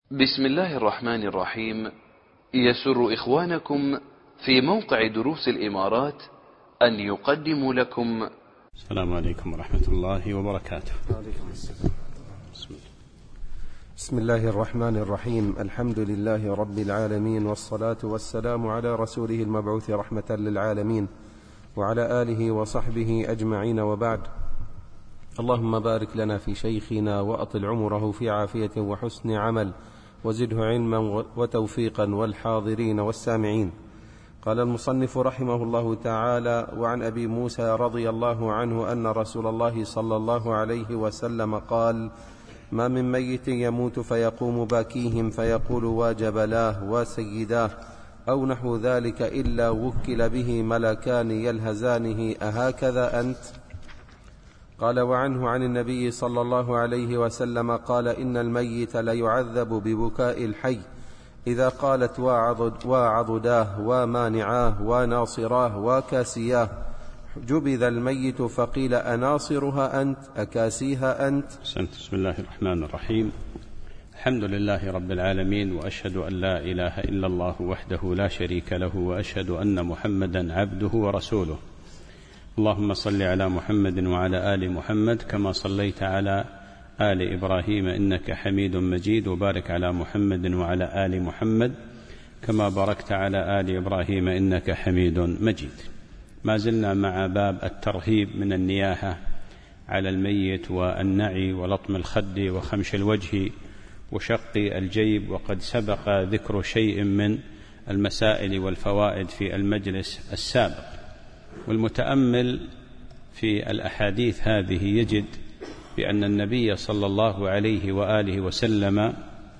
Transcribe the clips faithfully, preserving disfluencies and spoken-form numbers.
بسم الله الرحمن الرحيم. يسر إخوانكم في موقع دروس الإمارات أن يقدموا لكم. السلام عليكم ورحمة الله وبركاته. بسم الله. بسم الله الرحمن الرحيم. الحمد لله رب العالمين، والصلاة والسلام على رسوله المبعوث رحمة للعالمين وعلى آله وصحبه أجمعين، وبعد. اللهم بارك لنا في شيخنا وأطل عمره في عافية وحسن عمل، وزده علما وتوفيقا، والحاضرين والسامعين. قال المصنف رحمه الله تعالى: وعن أبي موسى رضي الله عنه أن رسول الله صلى الله عليه وسلم قال: ما من ميت يموت فيقوم باكيهم فيقول واجبلاه وسيداه أو نحو ذلك إلا وكل به ملكان يلهزانه أهكذا أنت؟ قال: وعنه عن النبي صلى الله عليه وسلم قال: إن الميت ليعذب ببكاء الحي إذا قالت واعضداه ومانعاه وناصراه وكاسياه، جبذ الميت فقيل أناصرها أنت أكاسيها أنت؟ بسم الله الرحمن الرحيم. الحمد لله رب العالمين، وأشهد أن لا إله إلا الله وحده لا شريك له، وأشهد أن محمدا عبده ورسوله. اللهم صل على محمد وعلى آل محمد كما صليت على آل إبراهيم إنك حميد مجيد، وبارك على محمد وعلى آل محمد كما باركت على آل إبراهيم إنك حميد مجيد. ما زلنا مع باب الترهيب من النياحة على الميت والنعي ولطم الخد وخمش الوجه وشق الجيب، وقد سبق ذكر شيء من المسائل والفوائد في المجلس السابق. والمتأمل في الأحاديث هذه يجد بأن النبي صلى الله عليه وآله وسلم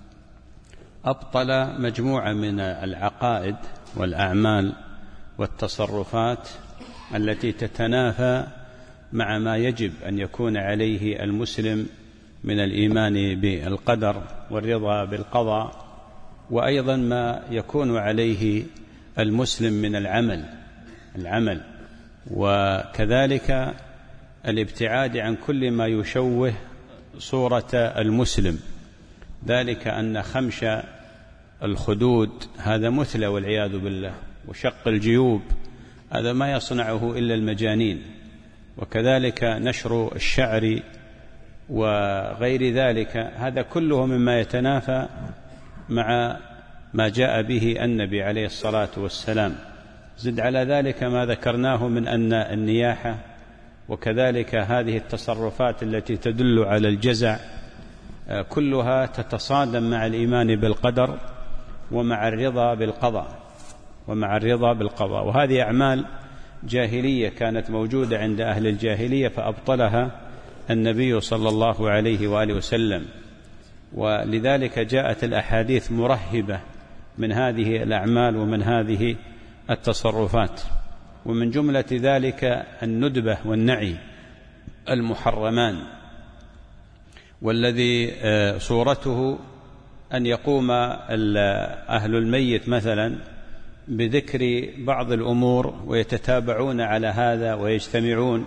أبطل مجموعة من العقائد والأعمال والتصرفات التي تتنافى مع ما يجب أن يكون عليه المسلم من الإيمان بالقدر والرضا بالقضاء، وأيضا ما يكون عليه المسلم من العمل العمل وكذلك الابتعاد عن كل ما يشوه صورة المسلم. ذلك أن خمش الخدود هذا مثلى والعياذ بالله، وشق الجيوب هذا ما يصنعه إلا المجانين، وكذلك نشر الشعر وغير ذلك، هذا كله مما يتنافى مع ما جاء به النبي عليه الصلاة والسلام. زد على ذلك ما ذكرناه من أن النياحة وكذلك هذه التصرفات التي تدل على الجزع كلها تتصادم مع الإيمان بالقدر ومع الرضا بالقضاء ومع الرضا بالقضاء وهذه أعمال جاهلية كانت موجودة عند أهل الجاهلية فأبطلها النبي صلى الله عليه وآله وسلم، ولذلك جاءت الأحاديث مرهبة من هذه الأعمال ومن هذه التصرفات. ومن جملة ذلك الندبة والنعي المحرمان، والذي صورته أن يقوم أهل الميت مثلا بذكر بعض الأمور ويتتابعون على هذا ويجتمعون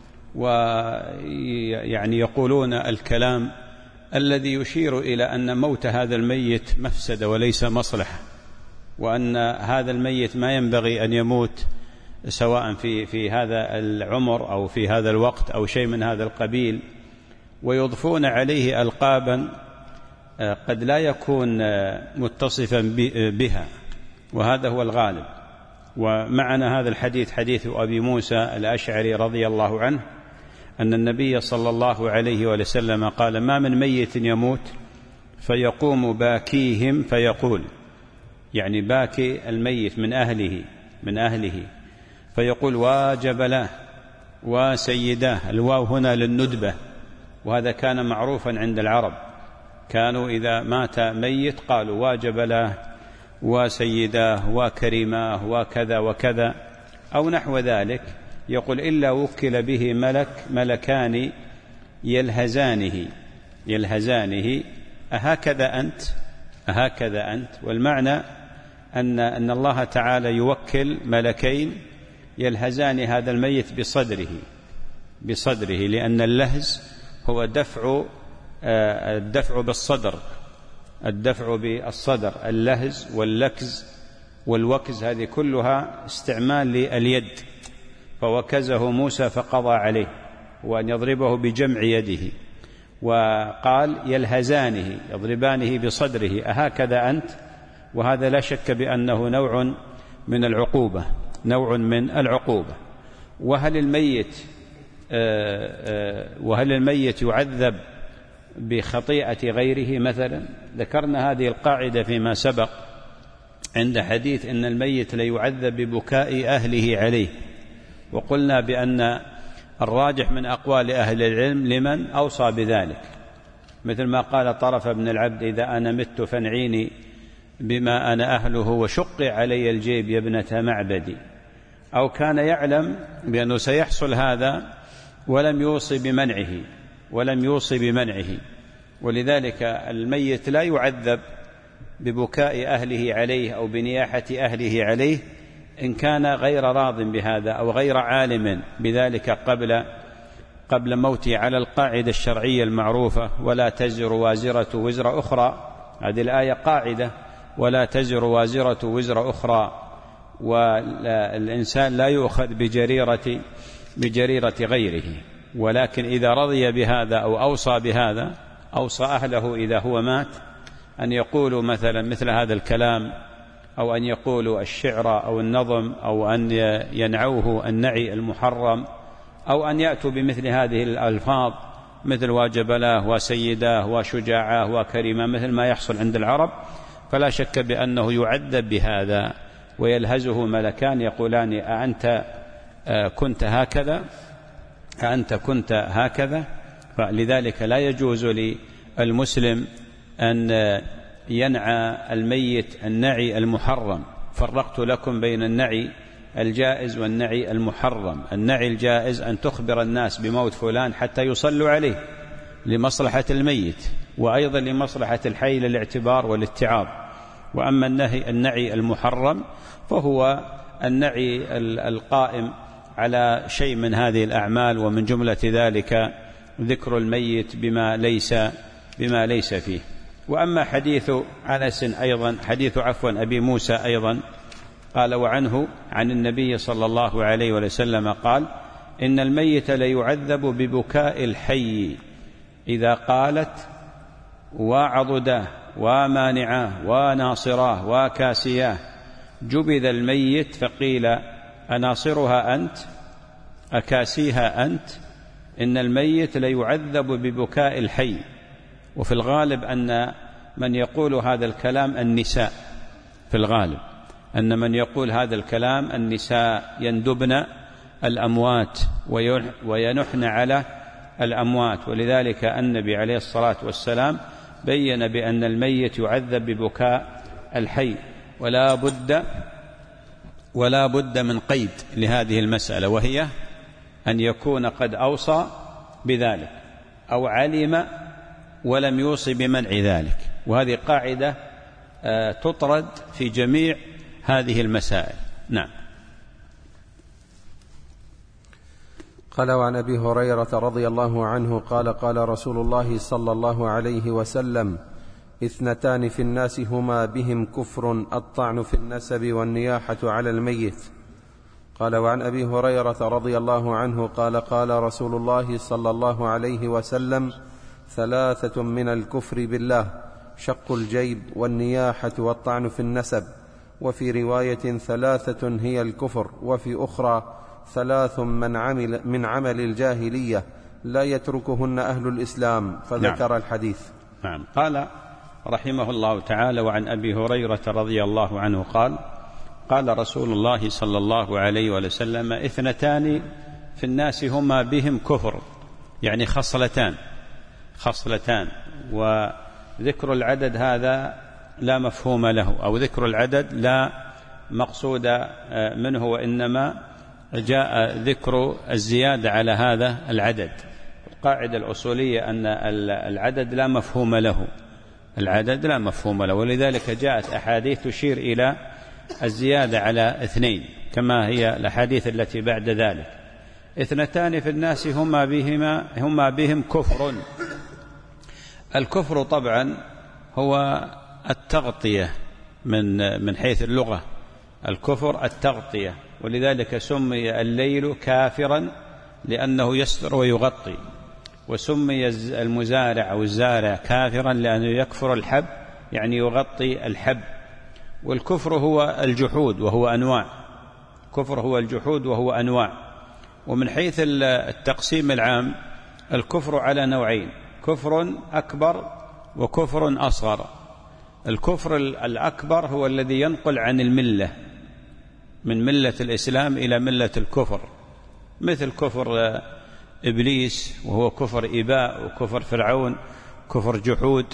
ويعني يقولون الكلام الذي يشير إلى أن موت هذا الميت مفسدة وليس مصلحة، وأن هذا الميت ما ينبغي أن يموت سواء في في هذا العمر أو في هذا الوقت أو شيء من هذا القبيل، ويضفون عليه ألقابا قد لا يكون متصفا بها، وهذا هو الغالب. ومعنا هذا الحديث حديث أبي موسى الأشعري رضي الله عنه أن النبي صلى الله عليه وسلم قال: ما من ميت يموت فيقوم باكيهم فيقول، يعني باكي الميت من أهله من أهله فيقول واجبلاه وسيداه. الواو هنا للندبة، وهذا كان معروفا عند العرب، كانوا إذا مات ميت قالوا واجبلاه وسيداه وكريماه وكذا وكذا أو نحو ذلك. يقول إلا وكل به ملك ملكان يلهزانه يلهزانه أهكذا أنت أهكذا أنت والمعنى أن أن الله تعالى يوكل ملكين يلهزان هذا الميت بصدره بصدره لأن اللهز هو دفع الدفع بالصدر الدفع بالصدر، اللهز واللكز والوكز، هذه كلها استعمال لليد. فوكزه موسى فقضى عليه، وأن يضربه بجمع يده. وقال يلهزانه، يضربانه بصدره، أهكذا أنت؟ وهذا لا شك بأنه نوع من العقوبة، نوع من العقوبة. وهل الميت وهل الميت يعذب بخطيئة غيره مثلا؟ ذكرنا هذه القاعدة فيما سبق عند حديث إن الميت ليعذب ببكاء أهله عليه، وقلنا بأن الراجح من أقوال أهل العلم لمن أوصى بذلك، مثل ما قال طرف بن العبد إذا أنا مت فانعيني بما أنا أهله وشق علي الجيب يا ابنة معبدي، أو كان يعلم بأنه سيحصل هذا ولم يوصي بمنعه ولم يوصي بمنعه ولذلك الميت لا يعذب ببكاء أهله عليه أو بنياحة أهله عليه إن كان غير راض بهذا أو غير عالم بذلك قبل قبل موته، على القاعدة الشرعية المعروفة ولا تزر وازرة وزر أخرى. هذه الآية قاعدة، ولا تزر وازرة وزر أخرى، والإنسان لا يؤخذ بجريرة بجريرة غيره. ولكن إذا رضي بهذا أو أوصى بهذا، أوصى أهله إذا هو مات أن يقولوا مثلا مثل هذا الكلام، أو أن يقولوا الشعر أو النظم، أو أن ينعوه النعي المحرم، أو أن يأتوا بمثل هذه الألفاظ مثل وجبلاه وسيداه وشجاعاه وكريماه، مثل ما يحصل عند العرب. فلا شك بأنه يعذب بهذا، ويلهزه ملكان يقولان أأنت كنت هكذا، أأنت كنت هكذا. فلذلك لا يجوز للمسلم أن ينعى الميت النعي المحرم. فرقت لكم بين النعي الجائز والنعي المحرم. النعي الجائز أن تخبر الناس بموت فلان حتى يصلوا عليه لمصلحة الميت، وأيضا لمصلحة الحي للاعتبار والاتعاظ. وأما النهي النعي المحرم فهو النعي القائم على شيء من هذه الأعمال، ومن جملة ذلك ذكر الميت بما ليس بما ليس فيه. وأما حديث أنس أيضا حديث عفوا أبي موسى أيضا قال وعنه عن النبي صلى الله عليه وسلم قال إن الميت ليعذب ببكاء الحي إذا قالت وعضداه ومانعاه وناصراه وكاسياه جبذ الميت فقيل أناصرها أنت أكاسيها أنت. إن الميت ليعذب ببكاء الحي. وفي الغالب أن من يقول هذا الكلام النساء، في الغالب أن من يقول هذا الكلام النساء يندبن الأموات وينحن على الأموات. ولذلك النبي عليه الصلاة والسلام بين بأن الميت يعذب ببكاء الحي. ولا بد ولا بد من قيد لهذه المسألة، وهي أن يكون قد أوصى بذلك أو علم ولم يوصي بمنع ذلك. وهذه قاعدة تطرد في جميع هذه المسائل. نعم. قال وعن أبي هريرة رضي الله عنه قال قال رسول الله صلى الله عليه وسلم اثنتان في الناس هما بهم كفر الطعن في النسب والنياحة على الميت. قال وعن أبي هريرة رضي الله عنه قال قال رسول الله صلى الله عليه وسلم ثلاثة من الكفر بالله شق الجيب والنياحة والطعن في النسب. وفي رواية ثلاثة هي الكفر، وفي أخرى ثلاث من عمل, من عمل الجاهلية لا يتركهن أهل الإسلام، فذكر نعم. الحديث. نعم. قال رحمه الله تعالى وعن أبي هريرة رضي الله عنه قال قال رسول الله صلى الله عليه وسلم اثنتان في الناس هما بهم كفر، يعني خصلتان خصلتان وذكر العدد هذا لا مفهوم له، أو ذكر العدد لا مقصود منه، وإنما جاء ذكر الزيادة على هذا العدد. القاعدة الأصولية أن العدد لا مفهوم له، العدد لا مفهوم له، ولذلك جاءت أحاديث تشير إلى الزيادة على اثنين كما هي الأحاديث التي بعد ذلك. اثنتان في الناس هما بهما هما بهم كفر. الكفر طبعا هو التغطية من من حيث اللغة. الكفر التغطية، ولذلك سمي الليل كافرا لأنه يستر ويغطي، وسمي المزارع أو الزارع كافرا لأنه يكفر الحب، يعني يغطي الحب. والكفر هو الجحود وهو أنواع، كفر هو الجحود وهو أنواع. ومن حيث التقسيم العام الكفر على نوعين: كفر أكبر وكفر أصغر. الكفر الأكبر هو الذي ينقل عن الملة، من ملة الإسلام إلى ملة الكفر، مثل كفر إبليس وهو كفر إباء، وكفر فرعون كفر جحود،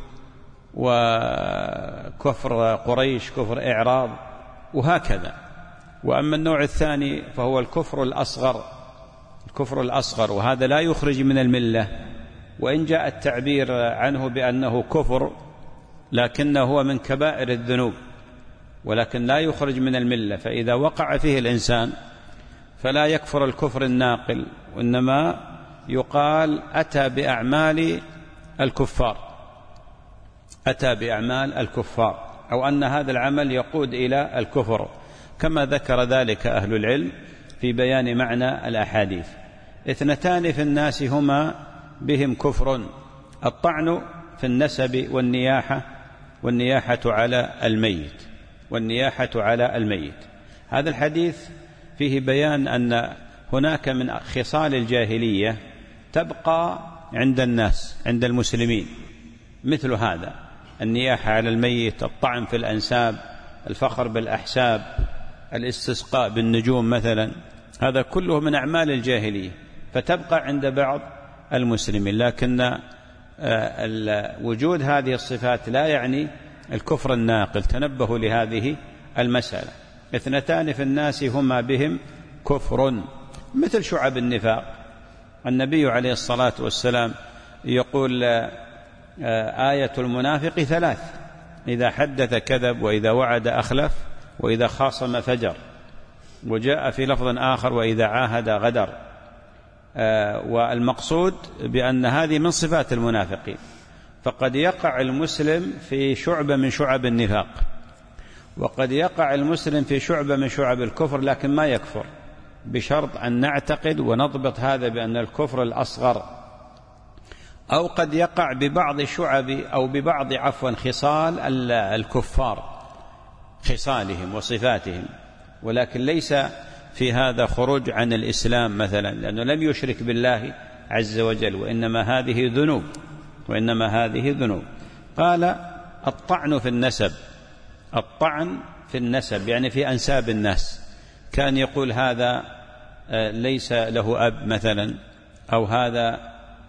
وكفر قريش كفر إعراض، وهكذا. وأما النوع الثاني فهو الكفر الأصغر، الكفر الأصغر، وهذا لا يخرج من الملة، وإن جاء التعبير عنه بأنه كفر لكنه هو من كبائر الذنوب، ولكن لا يخرج من الملة. فإذا وقع فيه الإنسان فلا يكفر الكفر الناقل، وإنما يقال أتى بأعمال الكفار، أتى بأعمال الكفار، أو أن هذا العمل يقود إلى الكفر، كما ذكر ذلك أهل العلم في بيان معنى الأحاديث. اثنتان في الناس هما بهم كفر: الطعن في النسب والنياحة، والنياحة على الميت، والنياحة على الميت. هذا الحديث فيه بيان أن هناك من خصال الجاهلية تبقى عند الناس، عند المسلمين، مثل هذا: النياحة على الميت، الطعن في الأنساب، الفخر بالأحساب، الاستسقاء بالنجوم مثلا، هذا كله من أعمال الجاهلية فتبقى عند بعض المسلمين. لكن وجود هذه الصفات لا يعني الكفر الناقل، تنبهوا لهذه المسألة. اثنتان في الناس هما بهم كفر، مثل شعب النفاق. النبي عليه الصلاة والسلام يقول: آية المنافق ثلاث: إذا حدث كذب، وإذا وعد أخلف، وإذا خاصم فجر. وجاء في لفظ آخر: وإذا عاهد غدر. والمقصود بأن هذه من صفات المنافقين. فقد يقع المسلم في شعبة من شعب النفاق، وقد يقع المسلم في شعبة من شعب الكفر لكن ما يكفر، بشرط أن نعتقد ونضبط هذا بأن الكفر الأصغر. أو قد يقع ببعض شعب أو ببعض عفوا خصال الكفار، خصالهم وصفاتهم، ولكن ليس في هذا خروج عن الإسلام مثلا، لأنه لم يشرك بالله عز وجل، وإنما هذه ذنوب، وإنما هذه ذنوب. قال: الطعن في النسب، الطعن في النسب يعني في أنساب الناس. كان يقول هذا ليس له أب مثلا، أو هذا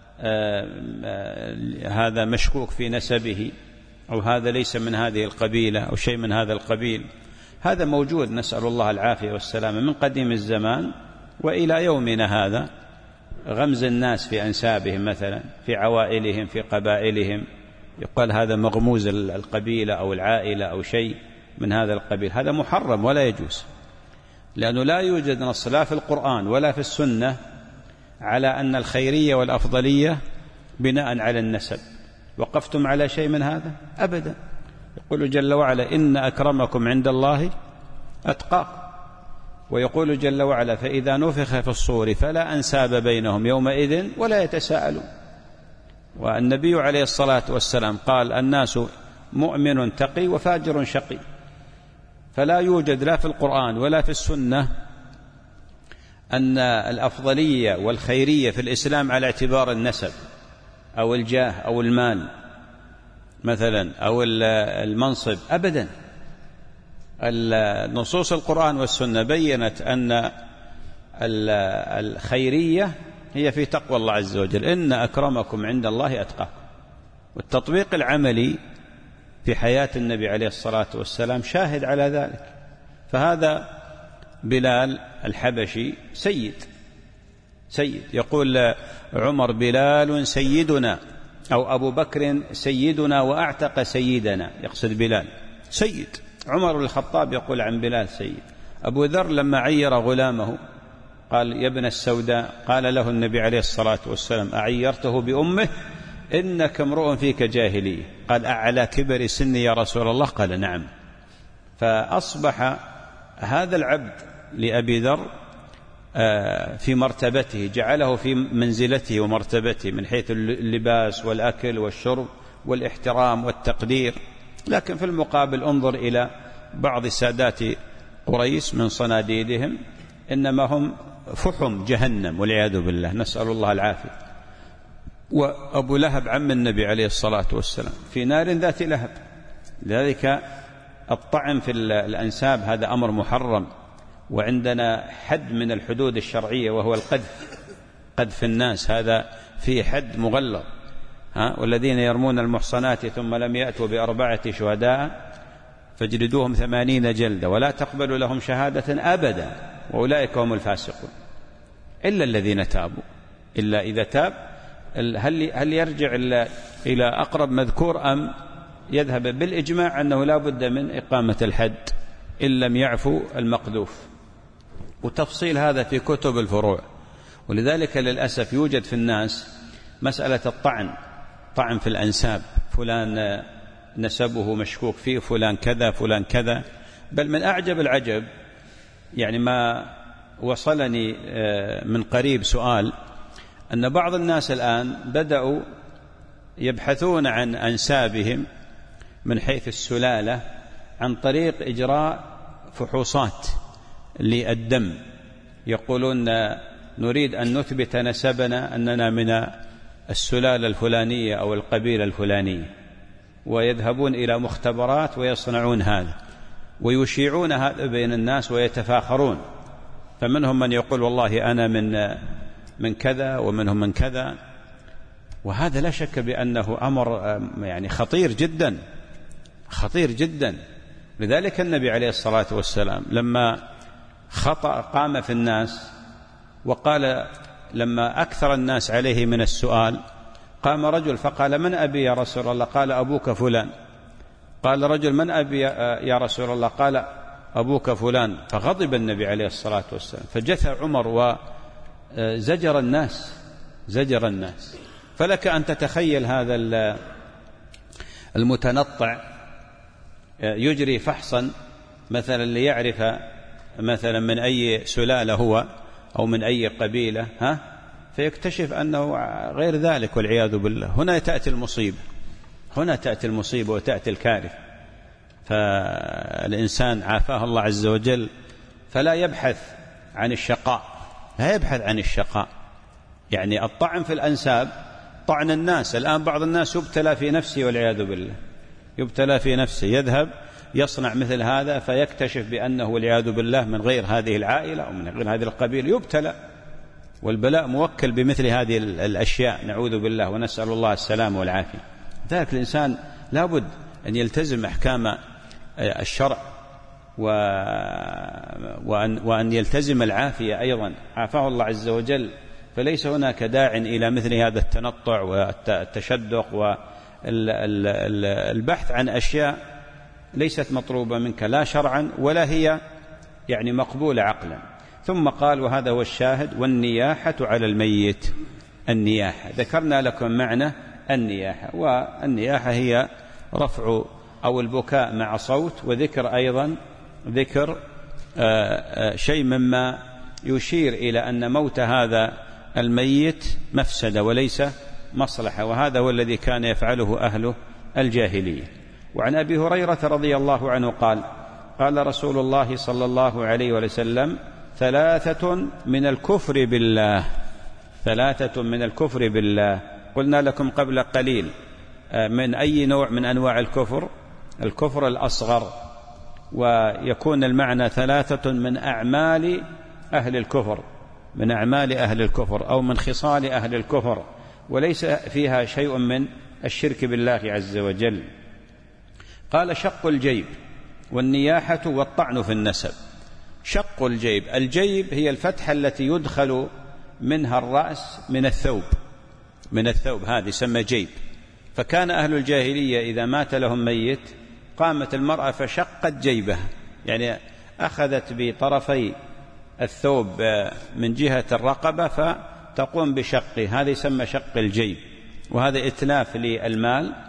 هذا مشكوك في نسبه، أو هذا ليس من هذه القبيلة، أو شيء من هذا القبيل. هذا موجود، نسأل الله العافية والسلامة، من قديم الزمان وإلى يومنا هذا، غمز الناس في أنسابهم مثلا، في عوائلهم، في قبائلهم، يقال هذا مغموز القبيلة أو العائلة أو شيء من هذا القبيل. هذا محرم ولا يجوز، لأنه لا يوجد نص لا في القرآن ولا في السنة على أن الخيرية والأفضلية بناء على النسب. وقفتم على شيء من هذا؟ أبدا. يقول جل وعلا: إن أكرمكم عند الله أتقاكم. ويقول جل وعلا: فإذا نفخ في الصور فلا أنساب بينهم يومئذ ولا يتساءلون. والنبي عليه الصلاة والسلام قال: الناس مؤمن تقي وفاجر شقي. فلا يوجد لا في القرآن ولا في السنة أن الأفضلية والخيرية في الإسلام على اعتبار النسب أو الجاه أو المال مثلا أو المنصب، أبدا. النصوص القرآن والسنة بيّنت أن الخيرية هي في تقوى الله عز وجل، إن أكرمكم عند الله أتقاكم. والتطبيق العملي في حياة النبي عليه الصلاة والسلام شاهد على ذلك. فهذا بلال الحبشي سيد، سيد يقول عمر: بلال سيدنا، أو أبو بكر سيدنا وأعتق سيدنا، يقصد بلال سيد. عمر بن الخطاب يقول عن بلال سيد. أبو ذر لما عير غلامه قال: يا ابن السوداء، قال له النبي عليه الصلاة والسلام: أعيرته بأمه؟ إنك امرؤ فيك جاهلية. قال أعلى كبر سني يا رسول الله؟ قال نعم. فأصبح هذا العبد لأبي ذر في مرتبته، جعله في منزلته ومرتبته من حيث اللباس والأكل والشرب والاحترام والتقدير. لكن في المقابل انظر إلى بعض سادات قريش من صناديدهم، إنما هم فحم جهنم والعياذ بالله، نسأل الله العافية. وأبو لهب عم النبي عليه الصلاة والسلام في نار ذات لهب. لذلك الطعن في الأنساب هذا أمر محرم، وعندنا حد من الحدود الشرعية وهو القذف، قذف الناس هذا فيه حد مغلظ. ها والذين يرمون المحصنات ثم لم يأتوا بأربعة شهداء فاجلدوهم ثمانين جلدة ولا تقبلوا لهم شهادة أبدا وأولئك هم الفاسقون، إلا الذين تابوا. إلا إذا تاب هل هل يرجع إلى أقرب مذكور أم يذهب بالإجماع أنه لا بد من إقامة الحد إن لم يعفو المقذوف؟ وتفصيل هذا في كتب الفروع. ولذلك للأسف يوجد في الناس مسألة الطعن، طعن في الأنساب، فلان نسبه مشكوك فيه، فلان كذا فلان كذا. بل من أعجب العجب يعني ما وصلني من قريب سؤال أن بعض الناس الآن بدأوا يبحثون عن أنسابهم من حيث السلالة عن طريق إجراء فحوصات للدم. يقولون نريد أن نثبت نسبنا أننا من السلالة الفلانية أو القبيلة الفلانية، ويذهبون إلى مختبرات ويصنعون هذا ويشيعون هذا بين الناس ويتفاخرون. فمنهم من يقول والله أنا من من كذا ومنهم من كذا، وهذا لا شك بأنه أمر يعني خطير جدا، خطير جدا. لذلك النبي عليه الصلاة والسلام لما خطأ قام في الناس وقال لما أكثر الناس عليه من السؤال، قام رجل فقال من أبي يا رسول الله؟ قال أبوك فلان. قال رجل من أبي يا رسول الله؟ قال أبوك فلان. فغضب النبي عليه الصلاة والسلام، فجثى عمر وزجر الناس، زجر الناس. فلك أن تتخيل هذا المتنطع يجري فحصا مثلا ليعرف مثلا من أي سلالة هو أو من أي قبيلة، ها فيكتشف أنه غير ذلك والعياذ بالله. هنا تأتي المصيبة، هنا تأتي المصيبة وتأتي الكارثة. فالإنسان عافاه الله عز وجل فلا يبحث عن الشقاء، لا يبحث عن الشقاء. يعني الطعن في الأنساب طعن الناس. الآن بعض الناس يبتلى في نفسه والعياذ بالله، يبتلى في نفسه، يذهب يصنع مثل هذا فيكتشف بأنه والعياذ بالله من غير هذه العائلة أو من غير هذه القبيلة، يبتلى. والبلاء موكل بمثل هذه الأشياء، نعوذ بالله ونسأل الله السلام والعافية. ذلك الإنسان لابد أن يلتزم أحكام الشرع وأن, وأن يلتزم العافية أيضا، عافاه الله عز وجل. فليس هناك داع إلى مثل هذا التنطع والتشدق والبحث عن أشياء ليست مطلوبة منك لا شرعا ولا هي يعني مقبولة عقلا. ثم قال وهذا هو الشاهد: والنياحة على الميت. النياحة ذكرنا لكم معنى النياحة، والنياحة هي رفع أو البكاء مع صوت، وذكر أيضا ذكر شيء مما يشير إلى أن موت هذا الميت مفسدة وليس مصلحة، وهذا هو الذي كان يفعله أهل الجاهلية. وعن أبي هريرة رضي الله عنه قال: قال رسول الله صلى الله عليه وسلم: ثلاثة من الكفر بالله. ثلاثة من الكفر بالله. قلنا لكم قبل قليل من أي نوع من أنواع الكفر؟ الكفر الأصغر، ويكون المعنى ثلاثة من أعمال أهل الكفر، من أعمال أهل الكفر أو من خصال أهل الكفر، وليس فيها شيء من الشرك بالله عز وجل. قال: شق الجيب والنياحة والطعن في النسب. شق الجيب، الجيب هي الفتحة التي يدخل منها الرأس من الثوب، من الثوب هذه يسمى جيب. فكان أهل الجاهلية إذا مات لهم ميت قامت المرأة فشقت جيبها، يعني أخذت بطرفي الثوب من جهة الرقبة فتقوم بشقه، هذا يسمى شق الجيب، وهذا إتلاف للمال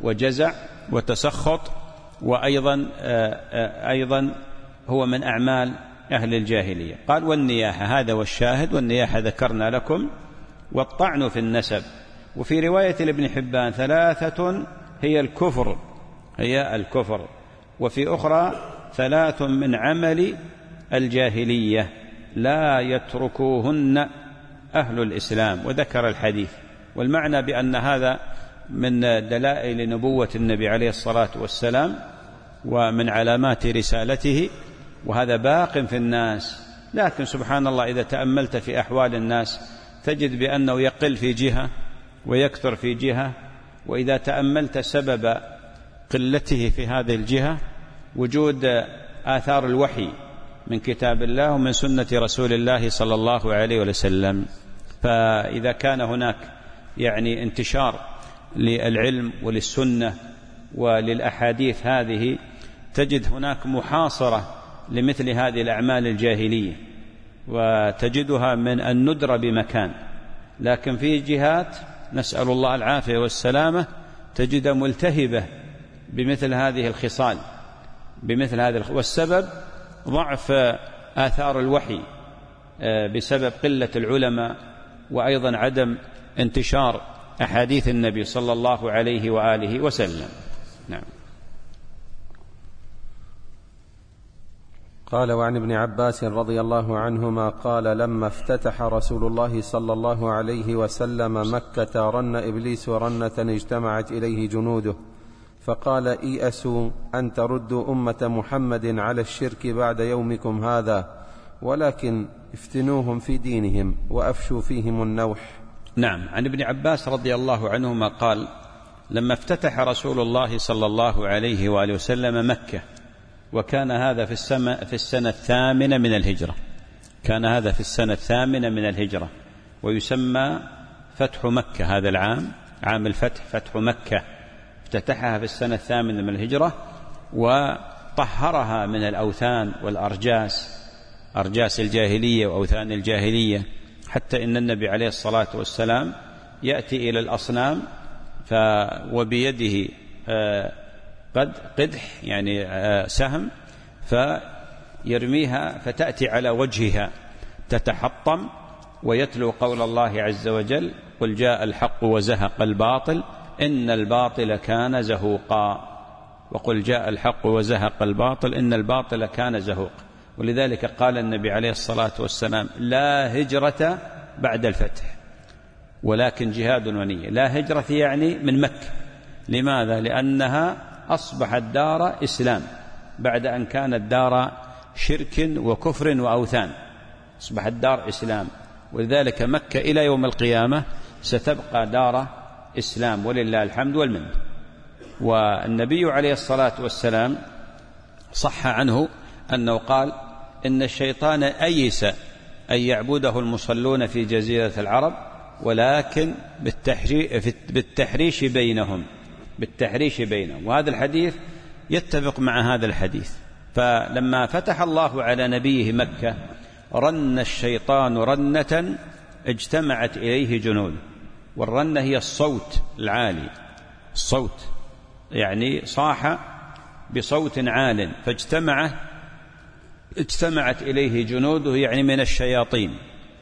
وجزع وتسخط، وأيضا أيضا هو من أعمال أهل الجاهلية. قال والنياحة، هذا والشاهد، والنياحة ذكرنا لكم، والطعن في النسب. وفي رواية لابن حبان ثلاثة هي الكفر هي الكفر وفي أخرى ثلاث من عمل الجاهلية لا يتركوهن أهل الإسلام، وذكر الحديث. والمعنى بأن هذا من دلائل نبوة النبي عليه الصلاة والسلام ومن علامات رسالته، وهذا باق في الناس. لكن سبحان الله إذا تأملت في أحوال الناس تجد بأنه يقل في جهة ويكثر في جهة. وإذا تأملت سبب قلته في هذه الجهة وجود آثار الوحي من كتاب الله ومن سنة رسول الله صلى الله عليه وسلم. فإذا كان هناك يعني انتشار للعلم وللسنة وللأحاديث هذه، تجد هناك محاصرة لمثل هذه الأعمال الجاهلية، وتجدها من الندرة بمكان. لكن في جهات نسأل الله العافية والسلامة تجد ملتهبة بمثل هذه الخصال بمثل هذا، والسبب ضعف آثار الوحي بسبب قلة العلماء، وأيضا عدم انتشار أحاديث النبي صلى الله عليه وآله وسلم. نعم. قال وعن ابن عباس رضي الله عنهما قال لما افتتح رسول الله صلى الله عليه وسلم مكة رن إبليس رنة اجتمعت إليه جنوده، فقال إيأسوا أن تردوا أمة محمد على الشرك بعد يومكم هذا، ولكن افتنوهم في دينهم وأفشوا فيهم النوح. نعم. عن ابن عباس رضي الله عنهما قال لما افتتح رسول الله صلى الله عليه وآله وسلم مكة، وكان هذا في السنة, في السنة الثامنة من الهجرة كان هذا في السنة الثامنة من الهجرة ويسمى فتح مكة. هذا العام عام الفتح، فتح مكة، افتتحها في السنة الثامنة من الهجرة، وطهرها من الأوثان والأرجاس، أرجاس الجاهلية وأوثان الجاهلية، حتى إن النبي عليه الصلاة والسلام يأتي إلى الأصنام وبيده قد قدح يعني سهم، فيرميها فتأتي على وجهها تتحطم، ويتلو قول الله عز وجل قل جاء الحق وزهق الباطل إن الباطل كان زهوقا، وقل جاء الحق وزهق الباطل إن الباطل كان زهوقا. ولذلك قال النبي عليه الصلاة والسلام لا هجرة بعد الفتح ولكن جهاد ونية. لا هجرة يعني من مكة. لماذا؟ لأنها أصبحت دار إسلام بعد أن كانت دار شرك وكفر وأوثان، أصبحت دار إسلام. ولذلك مكة إلى يوم القيامة ستبقى دار إسلام ولله الحمد والمنة. والنبي عليه الصلاة والسلام صح عنه أنه قال إن الشيطان أيس أن يعبده المصلون في جزيرة العرب، ولكن بالتحريش بينهم بالتحريش بينهم وهذا الحديث يتفق مع هذا الحديث. فلما فتح الله على نبيه مكة رن الشيطان رنة اجتمعت إليه جنود، والرنة هي الصوت العالي، الصوت يعني صاح بصوت عال، فاجتمعت اجتمعت إليه جنوده يعني من الشياطين.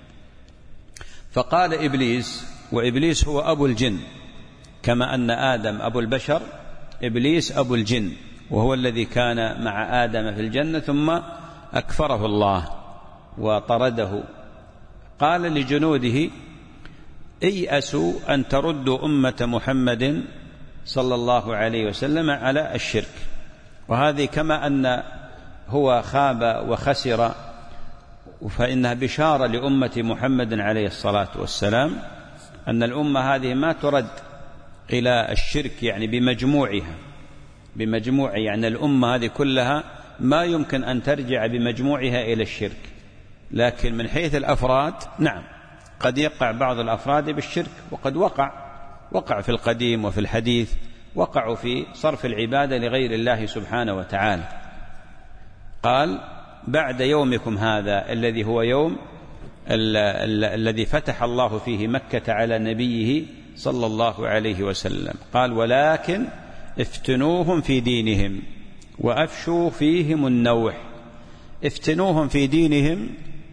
فقال إبليس، وإبليس هو أبو الجن، كما أن آدم أبو البشر، إبليس أبو الجن، وهو الذي كان مع آدم في الجنة ثم أكفره الله وطرده. قال لجنوده ايأسوا أن تردوا أمة محمد صلى الله عليه وسلم على الشرك. وهذه كما أن هو خاب وخسر، فإنها بشارة لأمة محمد عليه الصلاة والسلام أن الأمة هذه ما ترد إلى الشرك يعني بمجموعها بمجموع يعني الأمة هذه كلها ما يمكن أن ترجع بمجموعها إلى الشرك، لكن من حيث الأفراد نعم قد يقع بعض الأفراد بالشرك، وقد وقع وقع في القديم وفي الحديث، وقعوا في صرف العبادة لغير الله سبحانه وتعالى. قال بعد يومكم هذا الذي هو يوم ال ال الذي فتح الله فيه مكة على نبيه صلى الله عليه وسلم. قال ولكن افتنوهم في دينهم وأفشوا فيهم النوح. افتنوهم في دينهم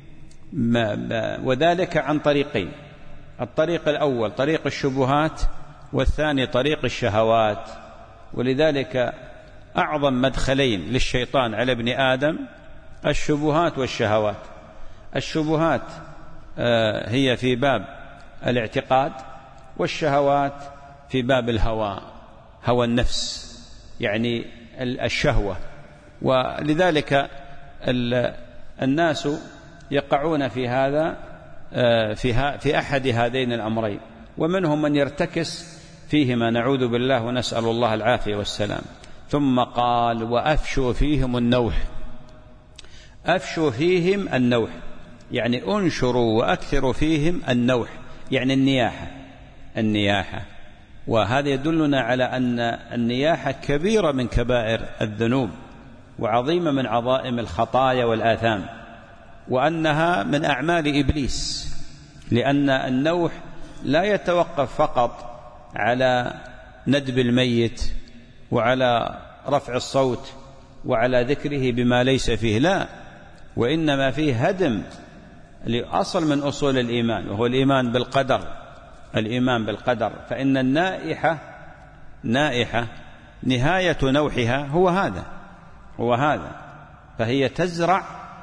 وذلك عن طريقين: الطريق الأول طريق الشبهات، والثاني طريق الشهوات. ولذلك أعظم مدخلين للشيطان على ابن آدم الشبهات والشهوات. الشبهات هي في باب الاعتقاد، والشهوات في باب الهوى، هوى النفس، يعني الشهوة. ولذلك الناس يقعون في هذا في أحد هذين الأمرين، ومنهم من يرتكس فيهما نعوذ بالله ونسأل الله العافية والسلام. ثم قال: وأفشوا فيهم النوح. أفشوا فيهم النوح يعني أنشروا وأكثروا فيهم النوح، يعني النياحة. النياحة وهذا يدلنا على أن النياحة كبيرة من كبائر الذنوب وعظيمة من عظائم الخطايا والآثام، وأنها من أعمال إبليس، لأن النوح لا يتوقف فقط على ندب الميت وعلى رفع الصوت وعلى ذكره بما ليس فيه، لا، وإنما فيه هدم لأصل من أصول الإيمان، وهو الإيمان بالقدر. الإيمان بالقدر، فإن النائحة نائحة نهاية نوحها هو هذا هو هذا فهي تزرع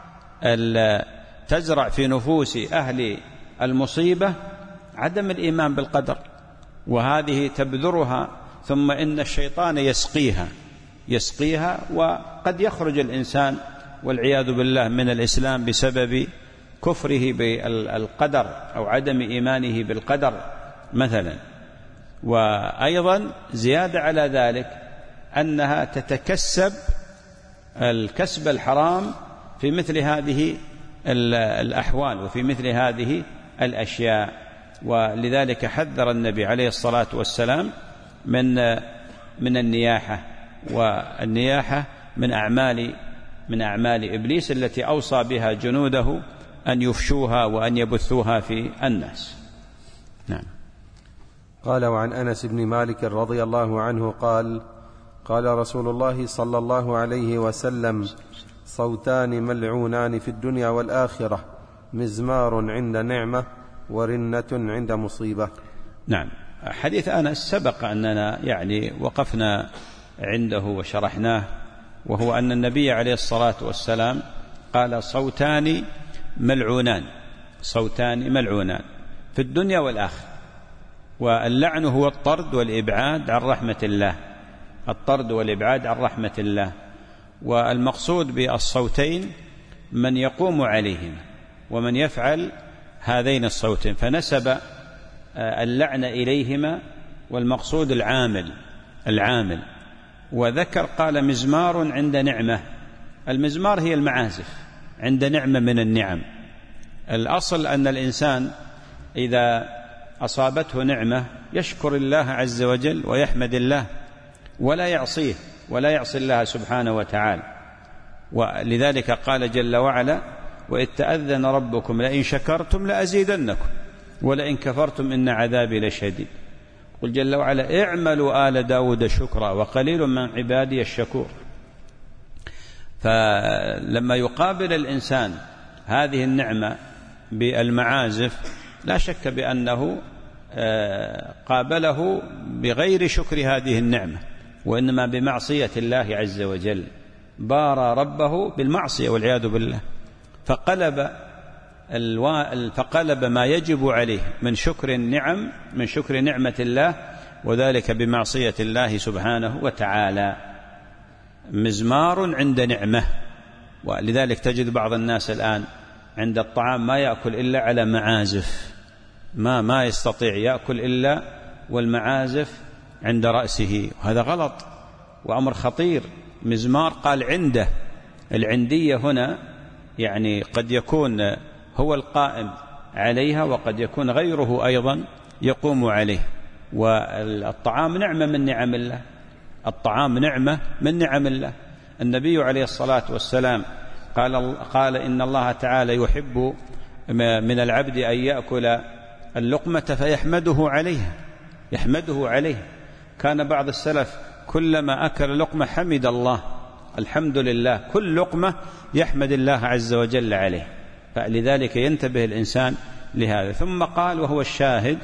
تزرع في نفوس أهل المصيبة عدم الإيمان بالقدر، وهذه تبذرها، ثم إن الشيطان يسقيها يسقيها وقد يخرج الإنسان والعياذ بالله من الإسلام بسبب كفره بالقدر أو عدم إيمانه بالقدر مثلا. وأيضا زيادة على ذلك أنها تتكسب الكسب الحرام في مثل هذه الأحوال وفي مثل هذه الأشياء. ولذلك حذر النبي عليه الصلاة والسلام من من النياحة، والنياحة من أعمال من أعمال إبليس التي أوصى بها جنوده أن يفشوها وأن يبثوها في الناس. نعم. قال: وعن أنس بن مالك رضي الله عنه قال: قال رسول الله صلى الله عليه وسلم: صوتان ملعونان في الدنيا والآخرة، مزمار عند نعمة ورنة عند مصيبة. نعم. حديث أنس سبق أننا يعني وقفنا عنده وشرحناه، وهو أن النبي عليه الصلاة والسلام قال: صوتان ملعونان صوتان ملعونان في الدنيا والآخرة. واللعن هو الطرد والإبعاد عن رحمة الله الطرد والإبعاد عن رحمة الله. والمقصود بالصوتين من يقوم عليهما ومن يفعل هذين الصوتين، فنسب اللعن إليهما، والمقصود العامل العامل وذكر قال: مزمار عند نعمة. المزمار هي المعازف عند نعمة من النعم. الأصل أن الإنسان إذا أصابته نعمة يشكر الله عز وجل ويحمد الله ولا يعصيه ولا يعصي الله سبحانه وتعالى. ولذلك قال جل وعلا: وإذ تأذن ربكم لئن شكرتم لأزيدنكم ولئن كفرتم إن عذابي لشديد. قل جل وعلا: اعملوا آل داود شكرا وقليل من عبادي الشكور. فلما يقابل الإنسان هذه النعمة بالمعازف لا شك بأنه قابله بغير شكر هذه النعمة، وإنما بمعصية الله عز وجل، بارى ربه بالمعصية والعياذ بالله، فقلب الوا... فقلب ما يجب عليه من شكر النعم من شكر نعمة الله، وذلك بمعصية الله سبحانه وتعالى. مزمار عند نعمة. ولذلك تجد بعض الناس الآن عند الطعام ما يأكل إلا على معازف، ما ما يستطيع يأكل إلا والمعازف عند رأسه، وهذا غلط وأمر خطير. مزمار قال عنده، العندية هنا يعني قد يكون هو القائم عليها وقد يكون غيره أيضا يقوم عليه. والطعام نعمة من نعم الله الطعام نعمة من نعم الله. النبي عليه الصلاة والسلام قال, قال إن الله تعالى يحب من العبد أن يأكل اللقمة فيحمده عليها يحمده عليها. كان بعض السلف كلما أكل لقمة حمد الله، الحمد لله، كل لقمة يحمد الله عز وجل عليه، فلذلك ينتبه الإنسان لهذا. ثم قال وهو الشاهد: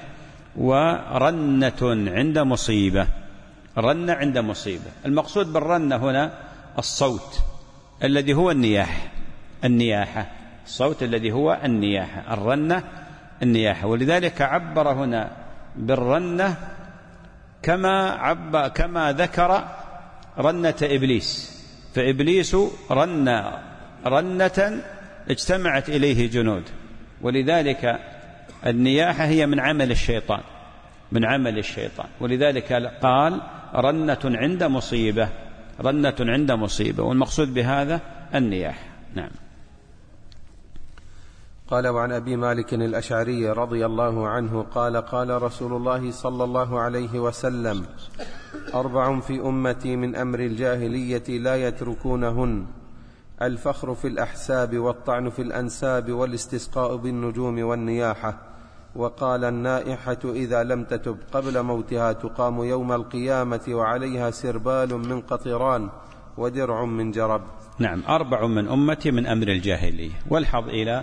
ورنة عند مصيبة. رنة عند مصيبة، المقصود بالرنة هنا الصوت الذي هو النياحة، النياحة الصوت الذي هو النياحة، الرنة النياحة. ولذلك عبر هنا بالرنة كما عبر كما ذكر رنة إبليس، فإبليس رن رنة اجتمعت إليه جنود، ولذلك النياحة هي من عمل الشيطان، من عمل الشيطان، ولذلك قال رنة عند مصيبة، رنة عند مصيبة، والمقصود بهذا النياحة. نعم. قال: وعن أبي مالك الأشعري رضي الله عنه قال: قال رسول الله صلى الله عليه وسلم: أربع في أمتي من أمر الجاهلية لا يتركونهن: الفخر في الأحساب، والطعن في الأنساب، والاستسقاء بالنجوم، والنياحة. وقال: النائحة إذا لم تتب قبل موتها تقام يوم القيامة وعليها سربال من قطران ودرع من جرب. نعم، أربع من أمتي من أمر الجاهلية، والحظ إلى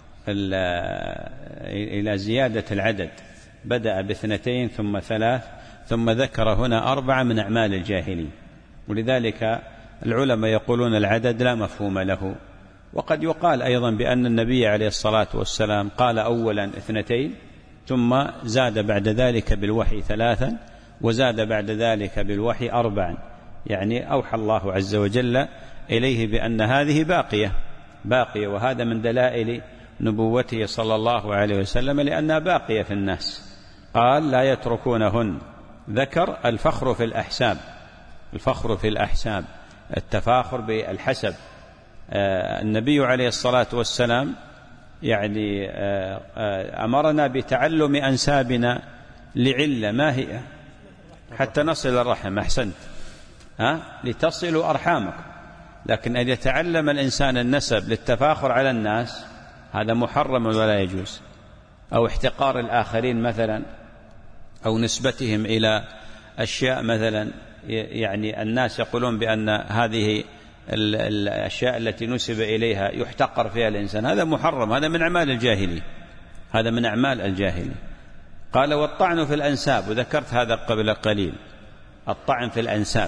إلى زيادة العدد، بدأ باثنتين ثم ثلاث ثم ذكر هنا أربعة من أعمال الجاهلية، ولذلك العلماء يقولون العدد لا مفهوم له. وقد يقال أيضا بأن النبي عليه الصلاة والسلام قال أولا اثنتين ثم زاد بعد ذلك بالوحي ثلاثا وزاد بعد ذلك بالوحي أربعا، يعني أوحى الله عز وجل إليه بأن هذه باقية باقية وهذا من دلائل نبوته صلى الله عليه وسلم، لأنها باقية في الناس. قال: لا يتركونهن. ذكر الفخر في الأحساب، الفخر في الأحساب، التفاخر بالحسب. آه النبي عليه الصلاة والسلام يعني آه آه أمرنا بتعلم أنسابنا لعلة، ما هي؟ حتى نصل الرحم. أحسنت، ها؟ لتصلوا أرحامكم. لكن أن يتعلم الإنسان النسب للتفاخر على الناس هذا محرم ولا يجوز، أو احتقار الآخرين مثلا، أو نسبتهم إلى أشياء مثلا، يعني الناس يقولون بأن هذه الأشياء التي نسب إليها يحتقر فيها الإنسان، هذا محرم، هذا من أعمال الجاهلية، هذا من أعمال الجاهلية. قال: والطعن في الأنساب، وذكرت هذا قبل قليل، الطعن في الأنساب.